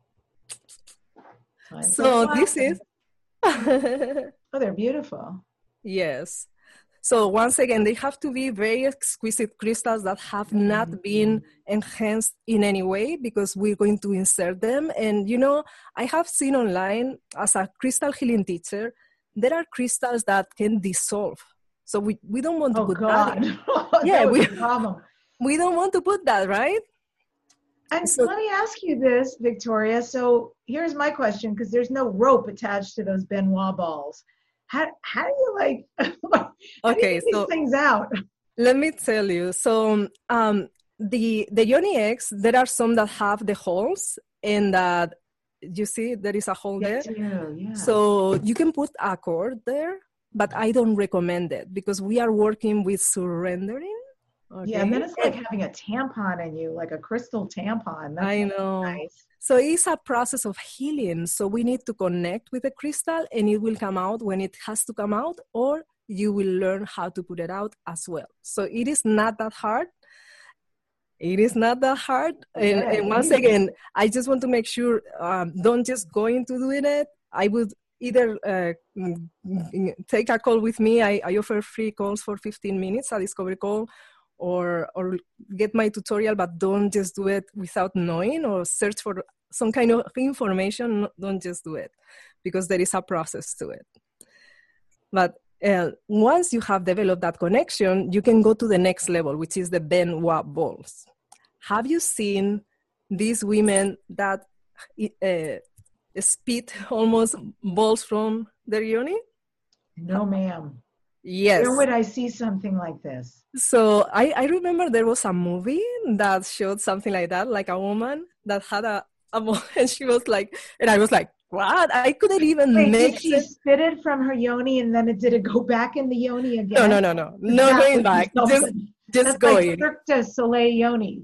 I'm so so this is... oh, they're beautiful. Yes. So once again, they have to be very exquisite crystals that have not been enhanced in any way because we're going to insert them. And, you know, I have seen online as a crystal healing teacher, there are crystals that can dissolve. So we, we don't want to oh, put God. that in. Yeah, Yeah, that we, a problem. we don't want to put that, right? And So, let me ask you this, Victoria. So here's my question, because there's no rope attached to those Benoit balls. How how do you like? how do you okay, get these so things out? let me tell you. So um, the the yoni eggs, there are some that have the holes, and that you see there is a hole Yeah, there. too, yeah. So you can put a cord there, but I don't recommend it because we are working with surrendering. Okay? Yeah, and then it's like having a tampon in you, like a crystal tampon. That's I know. nice. So it's a process of healing. So we need to connect with the crystal, and it will come out when it has to come out, or you will learn how to put it out as well. So it is not that hard. It is not that hard. And, Okay, and once easy. again, I just want to make sure, um, don't just go into doing it. I would either uh, mm, mm, take a call with me. I, I offer free calls for fifteen minutes, a discovery call, or or get my tutorial, but don't just do it without knowing, or search for some kind of information. Don't just do it, because there is a process to it. But uh, once you have developed that connection, you can go to the next level, which is the Benoit balls. Have you seen these women that uh, spit almost balls from their yoni? No, ma'am. Yes. Where would I see something like this? So I, I remember there was a movie that showed something like that, like a woman that had a, a ball, and she was like, and I was like, what? I couldn't even Wait, make did she it. spit it from her yoni and then it did it go back in the yoni again? No, no, no, no. No That going would be back. Just, something. just That's going. like Cirque du Soleil yoni.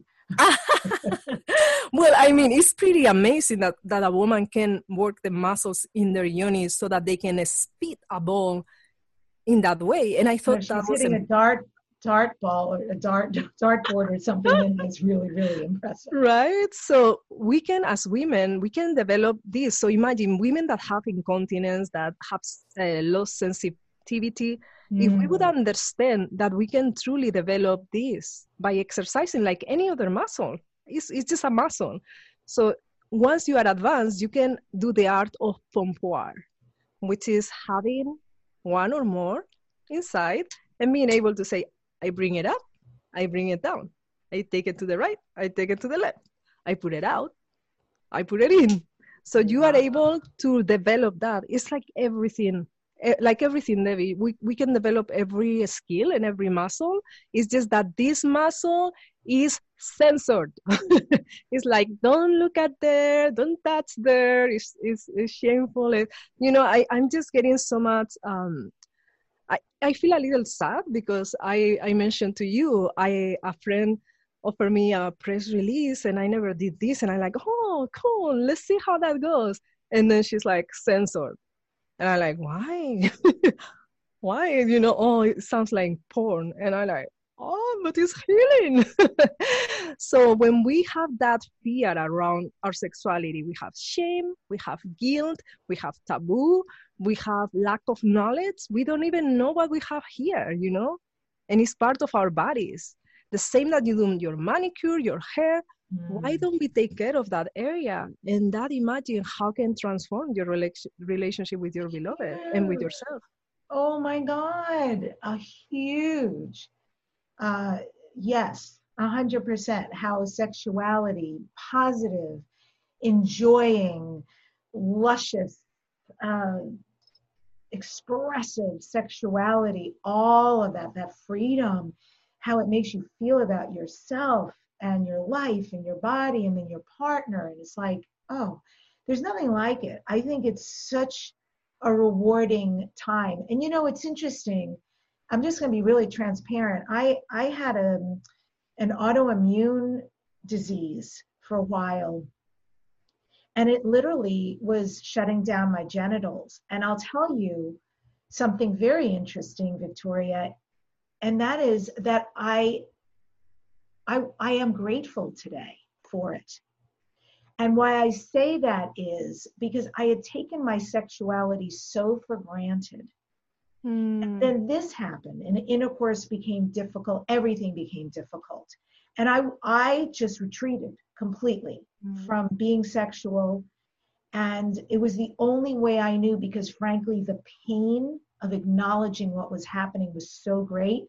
Well, I mean, it's pretty amazing that, that a woman can work the muscles in their yoni so that they can spit a ball in that way. And I thought She's that was hitting a dart dart ball or a dart dartboard or something, and that's really, really impressive. Right? So we can, as women, we can develop this. So imagine women that have incontinence, that have uh, low sensitivity. Mm. If we would understand that we can truly develop this by exercising like any other muscle, it's, it's just a muscle. So once you are advanced, you can do the art of pompoir, which is having one or more inside and being able to say, I bring it up, I bring it down. I take it to the right, I take it to the left. I put it out, I put it in. So you are able to develop that. It's like everything, like everything, Debbie. We, we can develop every skill and every muscle. It's just that this muscle is censored. It's like, don't look at there, don't touch there. It's, it's, it's shameful. It, you know, I, I'm just getting so much... Um, I, I feel a little sad because I, I mentioned to you, I a friend offered me a press release and I never did this. And I'm like, oh, cool, let's see how that goes. And then she's like, censored. And I'm like, why? Why? You know, oh, it sounds like porn. And I'm like, oh, but it's healing. So when we have that fear around our sexuality, we have shame, we have guilt, we have taboo, we have lack of knowledge. We don't even know what we have here, you know? And it's part of our bodies. The same that you do your manicure, your hair. Mm. Why don't we take care of that area? And that, imagine how can transform your rela- relationship with your beloved yeah. and with yourself. Oh my God, a huge, uh, yes, a hundred percent. How sexuality, positive, enjoying, luscious, uh, expressive sexuality, all of that, that freedom, how it makes you feel about yourself and your life and your body and then your partner. And it's like, oh, there's nothing like it. I think it's such a rewarding time. And you know, it's interesting. I'm just going to be really transparent. I, I had a, an autoimmune disease for a while. And it literally was shutting down my genitals. And I'll tell you something very interesting, Victoria, and that is that I, I, I am grateful today for it. And why I say that is because I had taken my sexuality so for granted. Mm. And then this happened, and intercourse became difficult. Everything became difficult. And I, I just retreated completely mm. from being sexual. And it was the only way I knew, because frankly, the pain of acknowledging what was happening was so great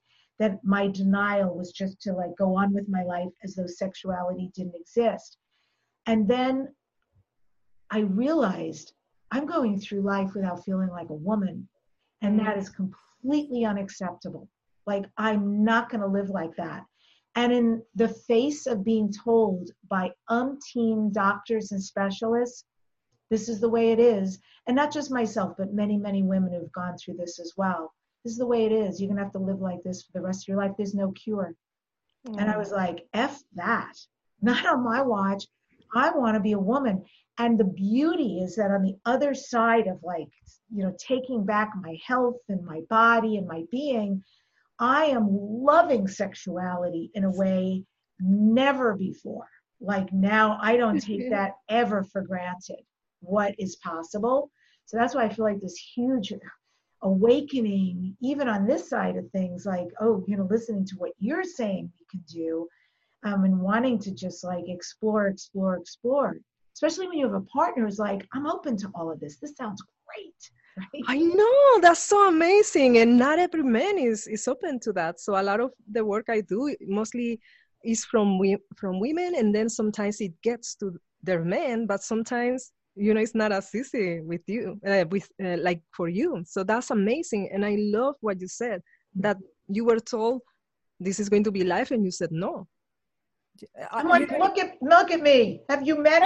that my denial was just to like go on with my life as though sexuality didn't exist. And then I realized I'm going through life without feeling like a woman. And that is completely unacceptable. Like, I'm not going to live like that. And in the face of being told by umpteen doctors and specialists, this is the way it is. And not just myself, but many, many women who've gone through this as well. This is the way it is. You're going to have to live like this for the rest of your life. There's no cure. Mm. And I was like, F that. Not on my watch. I want to be a woman. And the beauty is that on the other side of like, you know, taking back my health and my body and my being, I am loving sexuality in a way never before. Like now, I don't take that ever for granted, what is possible. So that's why I feel like this huge awakening, even on this side of things, like, oh, you know, listening to what you're saying we can do, um, and wanting to just like explore, explore, explore. Especially when you have a partner who's like, I'm open to all of this. This sounds great. Right? I know, that's so amazing. And not every man is, is open to that. So a lot of the work I do mostly is from we, from women, and then sometimes it gets to their men, but sometimes, you know, it's not as easy with you, uh, with uh, like for you. So that's amazing. And I love what you said, that you were told this is going to be life, and you said no. I'm like, look at look at me. Have you met me?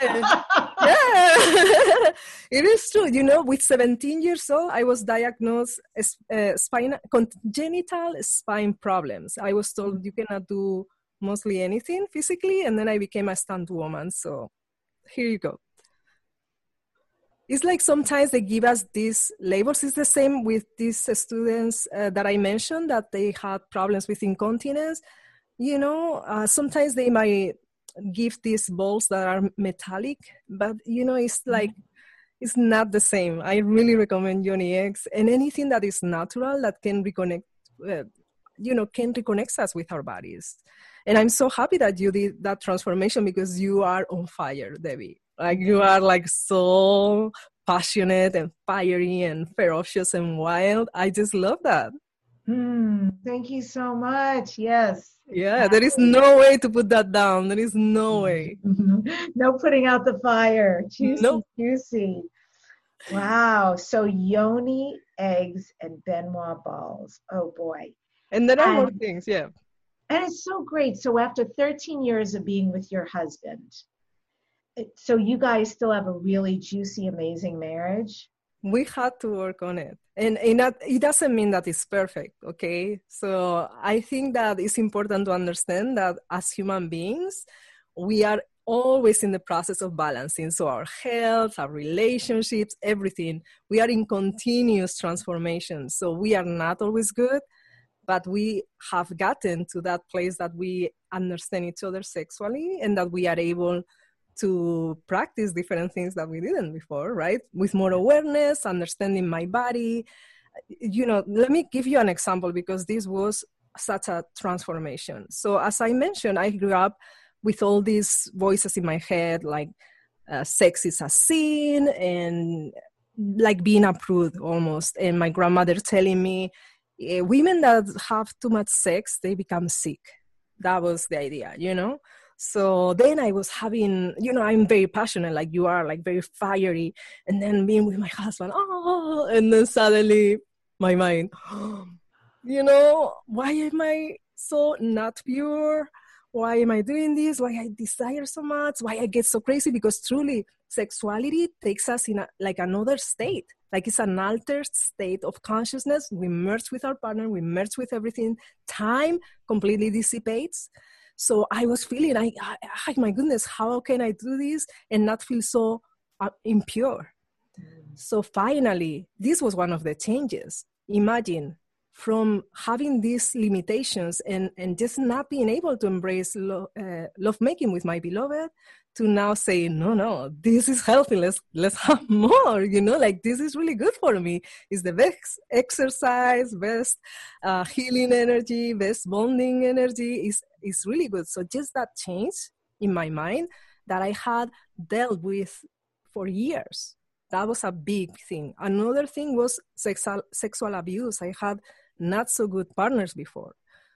Yeah, it is true. You know, with seventeen years old, I was diagnosed as uh, spine, congenital spine problems. I was told you cannot do mostly anything physically, and then I became a stunt woman. So here you go. It's like sometimes they give us these labels. It's the same with these students uh, that I mentioned, that they had problems with incontinence. You know, uh, sometimes they might give these balls that are metallic, but, you know, it's like, it's not the same. I really recommend Yoni X and anything that is natural that can reconnect, uh, you know, can reconnect us with our bodies. And I'm so happy that you did that transformation, because you are on fire, Debbie. Like, you are like so passionate and fiery and ferocious and wild. I just love that. Hmm. Thank you so much. Yes. Yeah, there is no way to put that down. There is no way. No putting out the fire. Juicy, nope. Juicy. Wow. So Yoni eggs and Benoit balls. Oh boy. And there are and, more things, yeah. And it's so great. So after thirteen years of being with your husband, so you guys still have a really juicy, amazing marriage? We had to work on it. And, and that, it doesn't mean that it's perfect, okay? So I think that it's important to understand that as human beings, we are always in the process of balancing. So our health, our relationships, everything, we are in continuous transformation. So we are not always good, but we have gotten to that place that we understand each other sexually, and that we are able to practice different things that we didn't before, right? With more awareness, understanding my body. You know, let me give you an example, because this was such a transformation. So as I mentioned, I grew up with all these voices in my head, like uh, sex is a sin, and like being a prude almost. And my grandmother telling me, eh, women that have too much sex, they become sick. That was the idea, you know? So then I was having, you know, I'm very passionate, like you are, like very fiery. And then being with my husband, oh, and then suddenly my mind, oh, you know, why am I so not pure? Why am I doing this? Why I desire so much? Why I get so crazy? Because truly, sexuality takes us in a, like another state. Like it's an altered state of consciousness. We merge with our partner. We merge with everything. Time completely dissipates. So I was feeling, I, I, I, my goodness, how can I do this and not feel so uh, impure? Mm. So finally, this was one of the changes. Imagine from having these limitations and, and just not being able to embrace lo- uh, lovemaking with my beloved, to now saying, no, no, this is healthy. Let's, let's have more, you know, like this is really good for me. It's the best exercise, best uh, healing energy, best bonding energy is, is really good. So just that change in my mind that I had dealt with for years, that was a big thing. Another thing was sexual, sexual abuse. I had not so good partners before.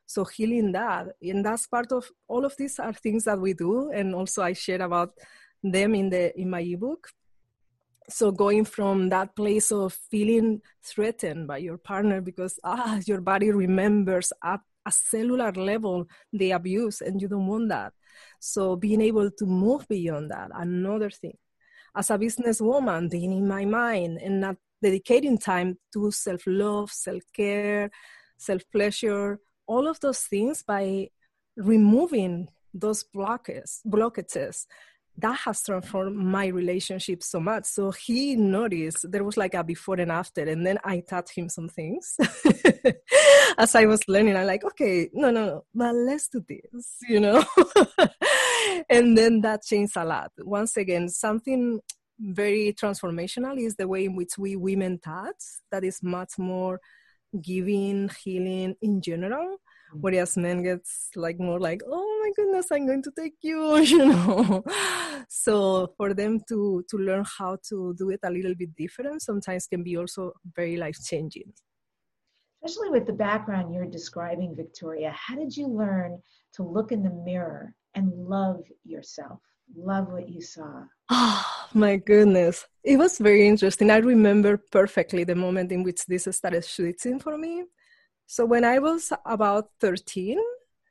So healing that, and that's part of all of these are things that we do, and also I share about them in the in my ebook. So going from that place of feeling threatened by your partner because ah your body remembers at a cellular level the abuse and you don't want that. So being able to move beyond that, another thing. As a businesswoman, being in my mind and not dedicating time to self-love, self-care, self-pleasure, all of those things by removing those blockades, blockages, that has transformed my relationship so much. So he noticed there was like a before and after, and then I taught him some things. As I was learning, I'm like, okay, no, no, no, but let's do this, you know? And then that changed a lot. Once again, something very transformational is the way in which we women touch. That is much more giving, healing in general. Whereas men gets like more like, oh my goodness, I'm going to take you, you know. So for them to to learn how to do it a little bit different sometimes can be also very life-changing. Especially with the background you're describing, Victoria, how did you learn to look in the mirror and love yourself, love what you saw? Oh my goodness. It was very interesting. I remember perfectly the moment in which this started switching for me. So when I was about thirteen,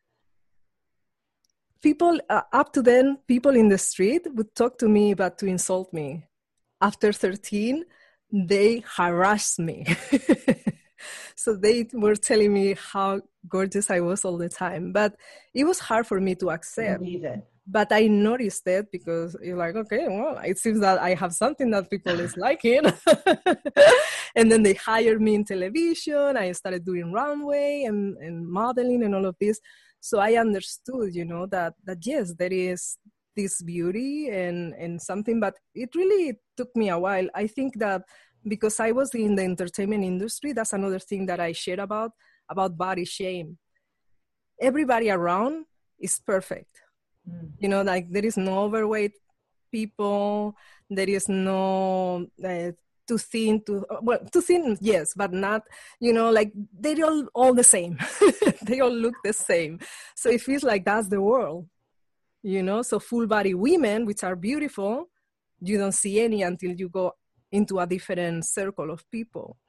people, uh, up to then, people in the street would talk to me, but to insult me. After thirteen, they harassed me. So they were telling me how gorgeous I was all the time. But it was hard for me to accept. Believe it. But I noticed it because you're like, okay, well, it seems that I have something that people is liking. And then they hired me in television. I started doing runway and, and modeling and all of this. So I understood, you know, that, that yes, there is this beauty and, and something, but it really took me a while. I think that because I was in the entertainment industry, that's another thing that I share about, about body shame. Everybody around is perfect. You know, like there is no overweight people, there is no uh, too thin, too, well, too thin, yes, but not, you know, like they're all, all the same. They all look the same. So it feels like that's the world, you know, so full body women, which are beautiful, you don't see any until you go into a different circle of people.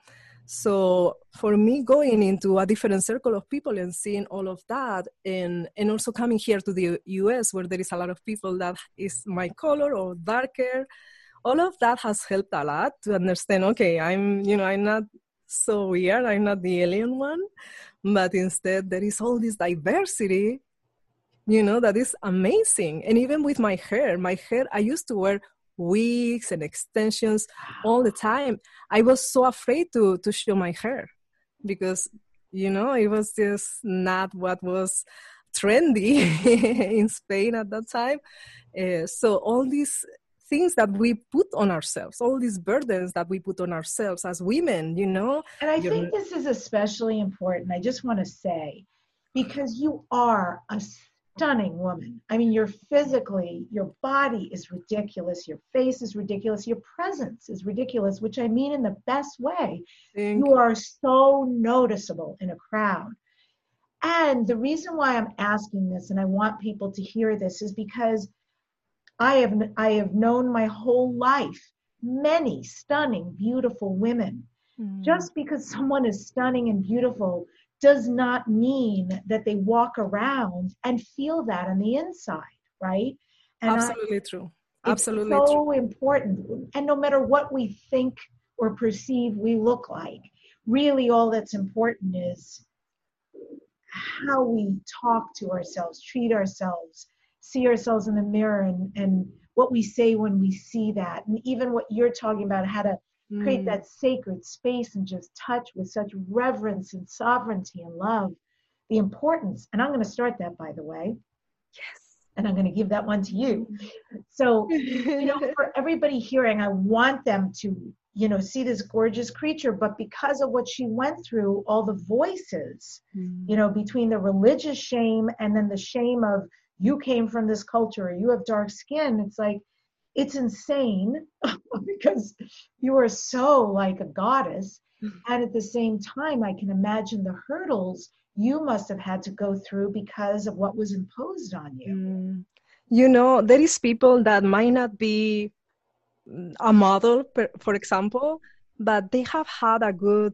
So for me, going into a different circle of people and seeing all of that, and, and also coming here to the U S where there is a lot of people that is my color or darker, all of that has helped a lot to understand, okay, I'm, you know, I'm not so weird, I'm not the alien one, but instead there is all this diversity, you know, that is amazing. And even with my hair, my hair, I used to wear wigs and extensions all the time. I was so afraid to to show my hair because, you know, it was just not what was trendy in Spain at that time. Uh, so all these things that we put on ourselves, all these burdens that we put on ourselves as women, you know. And I think this is especially important, I just want to say, because you are a stunning woman. I mean, you're physically, your body is ridiculous, your face is ridiculous, your presence is ridiculous, which I mean in the best way. Thank you are so noticeable in a crowd. And the reason why I'm asking this, and I want people to hear this, is because I have I have known my whole life many stunning, beautiful women. Mm. Just because someone is stunning and beautiful does not mean that they walk around and feel that on the inside, right? And Absolutely I, true. It's Absolutely so true. important. And no matter what we think or perceive we look like, really all that's important is how we talk to ourselves, treat ourselves, see ourselves in the mirror, and, and what we say when we see that. And even what you're talking about, how to create that sacred space and just touch with such reverence and sovereignty and love, the importance. And I'm going to start that, by the way. Yes. And I'm going to give that one to you. So, you know, for everybody hearing, I want them to, you know, see this gorgeous creature, but because of what she went through, all the voices, mm. you know, between the religious shame and then the shame of you came from this culture, or you have dark skin, it's like, it's insane because you are so like a goddess. And at the same time, I can imagine the hurdles you must have had to go through because of what was imposed on you. Mm. You know, there is people that might not be a model, per, for example, but they have had a good,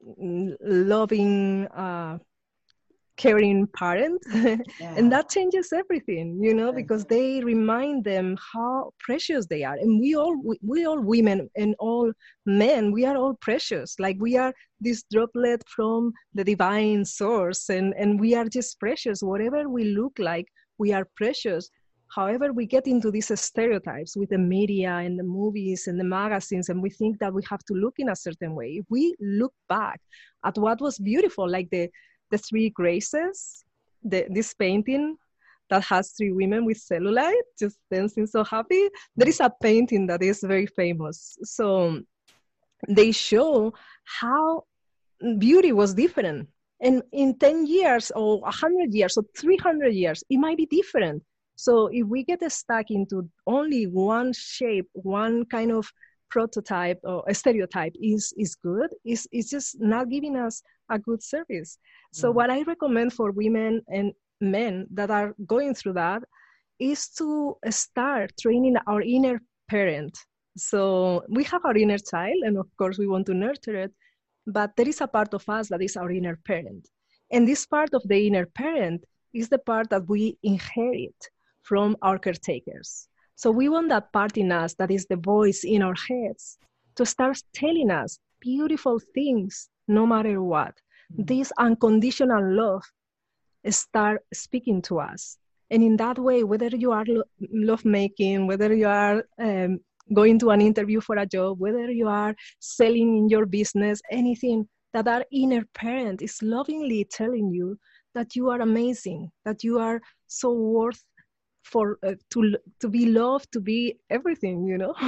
loving, uh, caring parent. Yeah. And that changes everything, you know, Right. because they remind them how precious they are. And we all, we, we all women and all men, we are all precious. Like we are this droplet from the divine source, and, and we are just precious. Whatever we look like, we are precious. However, we get into these stereotypes with the media and the movies and the magazines, and we think that we have to look in a certain way. If we look back at what was beautiful, like the the three graces, the, this painting that has three women with cellulite just dancing so happy. There is a painting that is very famous. So they show how beauty was different. And in ten years or one hundred years or three hundred years, it might be different. So if we get stuck into only one shape, one kind of prototype or a stereotype is, is good, is it's just not giving us a good service. So what I recommend for women and men that are going through that is to start training our inner parent. So we have our inner child, and of course we want to nurture it, but there is a part of us that is our inner parent. And this part of the inner parent is the part that we inherit from our caretakers. So we want that part in us that is the voice in our heads to start telling us beautiful things no matter what. This unconditional love start speaking to us. And in that way, whether you are lo- love making, whether you are um, going to an interview for a job, whether you are selling in your business, anything, that our inner parent is lovingly telling you that you are amazing, that you are so worth for uh, to to be loved, to be everything, you know.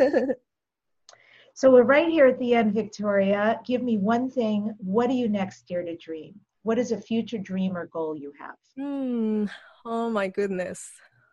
So we're right here at the end, Victoria. Give me one thing. What do you next dare to dream? What is a future dream or goal you have? Mm, oh my goodness.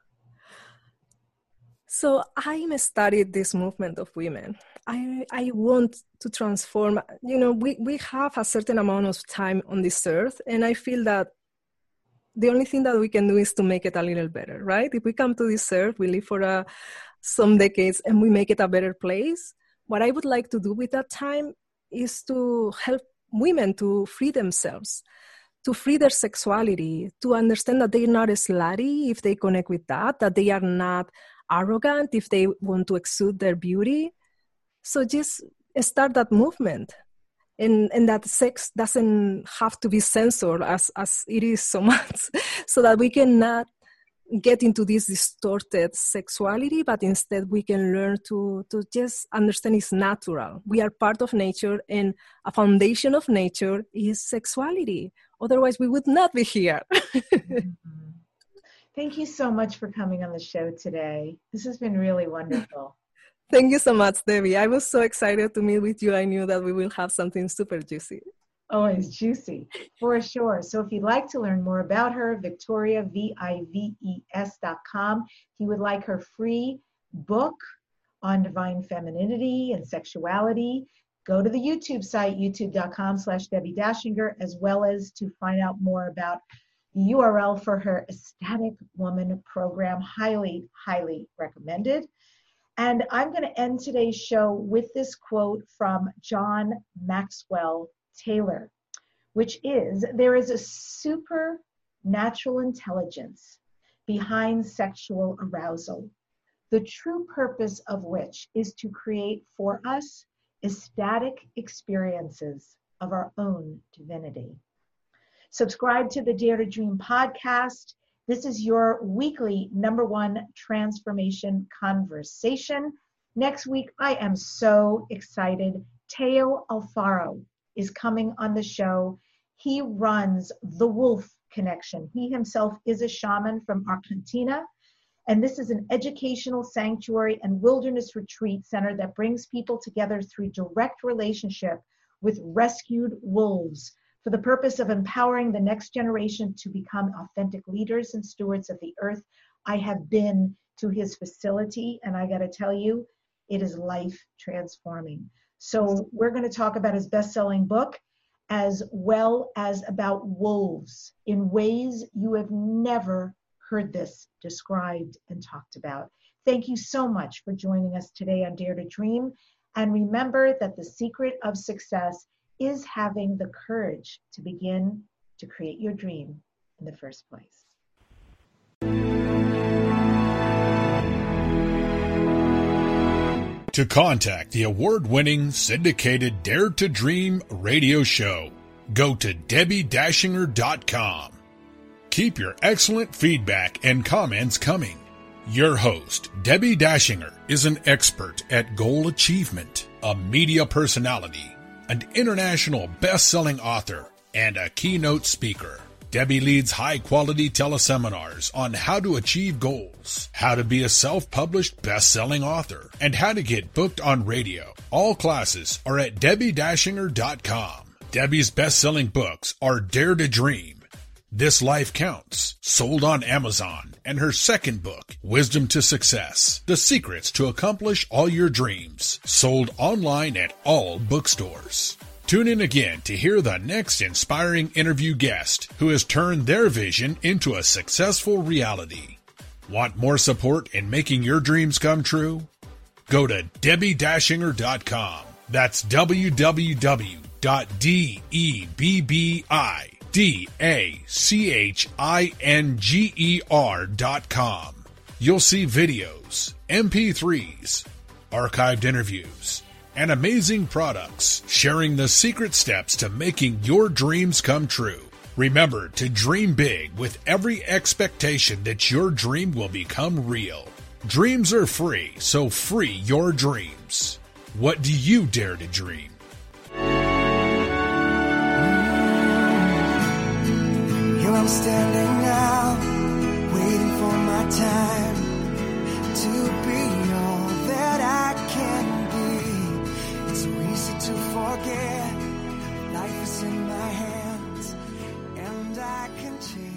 So I'm studied this movement of women. I I want to transform, you know, we, we have a certain amount of time on this earth, and I feel that the only thing that we can do is to make it a little better, right? If we come to this earth, we live for uh, some decades and we make it a better place. What I would like to do with that time is to help women to free themselves, to free their sexuality, to understand that they're not slutty if they connect with that, that they are not arrogant if they want to exude their beauty. So just start that movement. And, and that sex doesn't have to be censored as, as it is so much, so that we cannot get into this distorted sexuality, but instead we can learn to, to just understand it's natural. We are part of nature, and a foundation of nature is sexuality. Otherwise, we would not be here. Mm-hmm. Thank you so much for coming on the show today. This has been really wonderful. Thank you so much, Debbie. I was so excited to meet with you. I knew that we will have something super juicy. Always juicy, for sure. So if you'd like to learn more about her, Victoria, V I V E S dot com. If you would like her free book on divine femininity and sexuality, go to the YouTube site, youtube.com slash Debbie Dashinger, as well as to find out more about the U R L for her Ecstatic Woman program. Highly, highly recommended. And I'm going to end today's show with this quote from John Maxwell Taylor, which is, there is a supernatural intelligence behind sexual arousal, the true purpose of which is to create for us ecstatic experiences of our own divinity. Subscribe to the Dare to Dream podcast. This is your weekly number one transformation conversation. Next week, I am so excited. Teo Alfaro is coming on the show. He runs The Wolf Connection. He himself is a shaman from Argentina, and this is an educational sanctuary and wilderness retreat center that brings people together through direct relationship with rescued wolves for the purpose of empowering the next generation to become authentic leaders and stewards of the earth. I have been to his facility, and I got to tell you, it is life transforming. So we're going to talk about his best-selling book as well as about wolves in ways you have never heard this described and talked about. Thank you so much for joining us today on Dare to Dream. And remember that the secret of success is having the courage to begin to create your dream in the first place. To contact the award-winning syndicated Dare to Dream radio show, go to debbie dashinger dot com. Keep your excellent feedback and comments coming. Your host, Debbie Dashinger, is an expert at goal achievement, a media personality, an international best-selling author, and a keynote speaker. Debbie leads high-quality teleseminars on how to achieve goals, how to be a self-published best-selling author, and how to get booked on radio. All classes are at debbie dashinger dot com. Debbie's best-selling books are Dare to Dream, This Life Counts, sold on Amazon, and her second book, Wisdom to Success, The Secrets to Accomplish All Your Dreams, sold online at all bookstores. Tune in again to hear the next inspiring interview guest who has turned their vision into a successful reality. Want more support in making your dreams come true? Go to debbie dashinger dot com. That's w w w dot debbie D A C H I N G E R dot com. You'll see videos, M P threes, archived interviews, and amazing products sharing the secret steps to making your dreams come true. Remember to dream big with every expectation that your dream will become real. Dreams are free, so free your dreams. What do you dare to dream? Here I'm standing now, waiting for my time to be all that I can be. It's so easy to forget, life is in my hands, and I can change.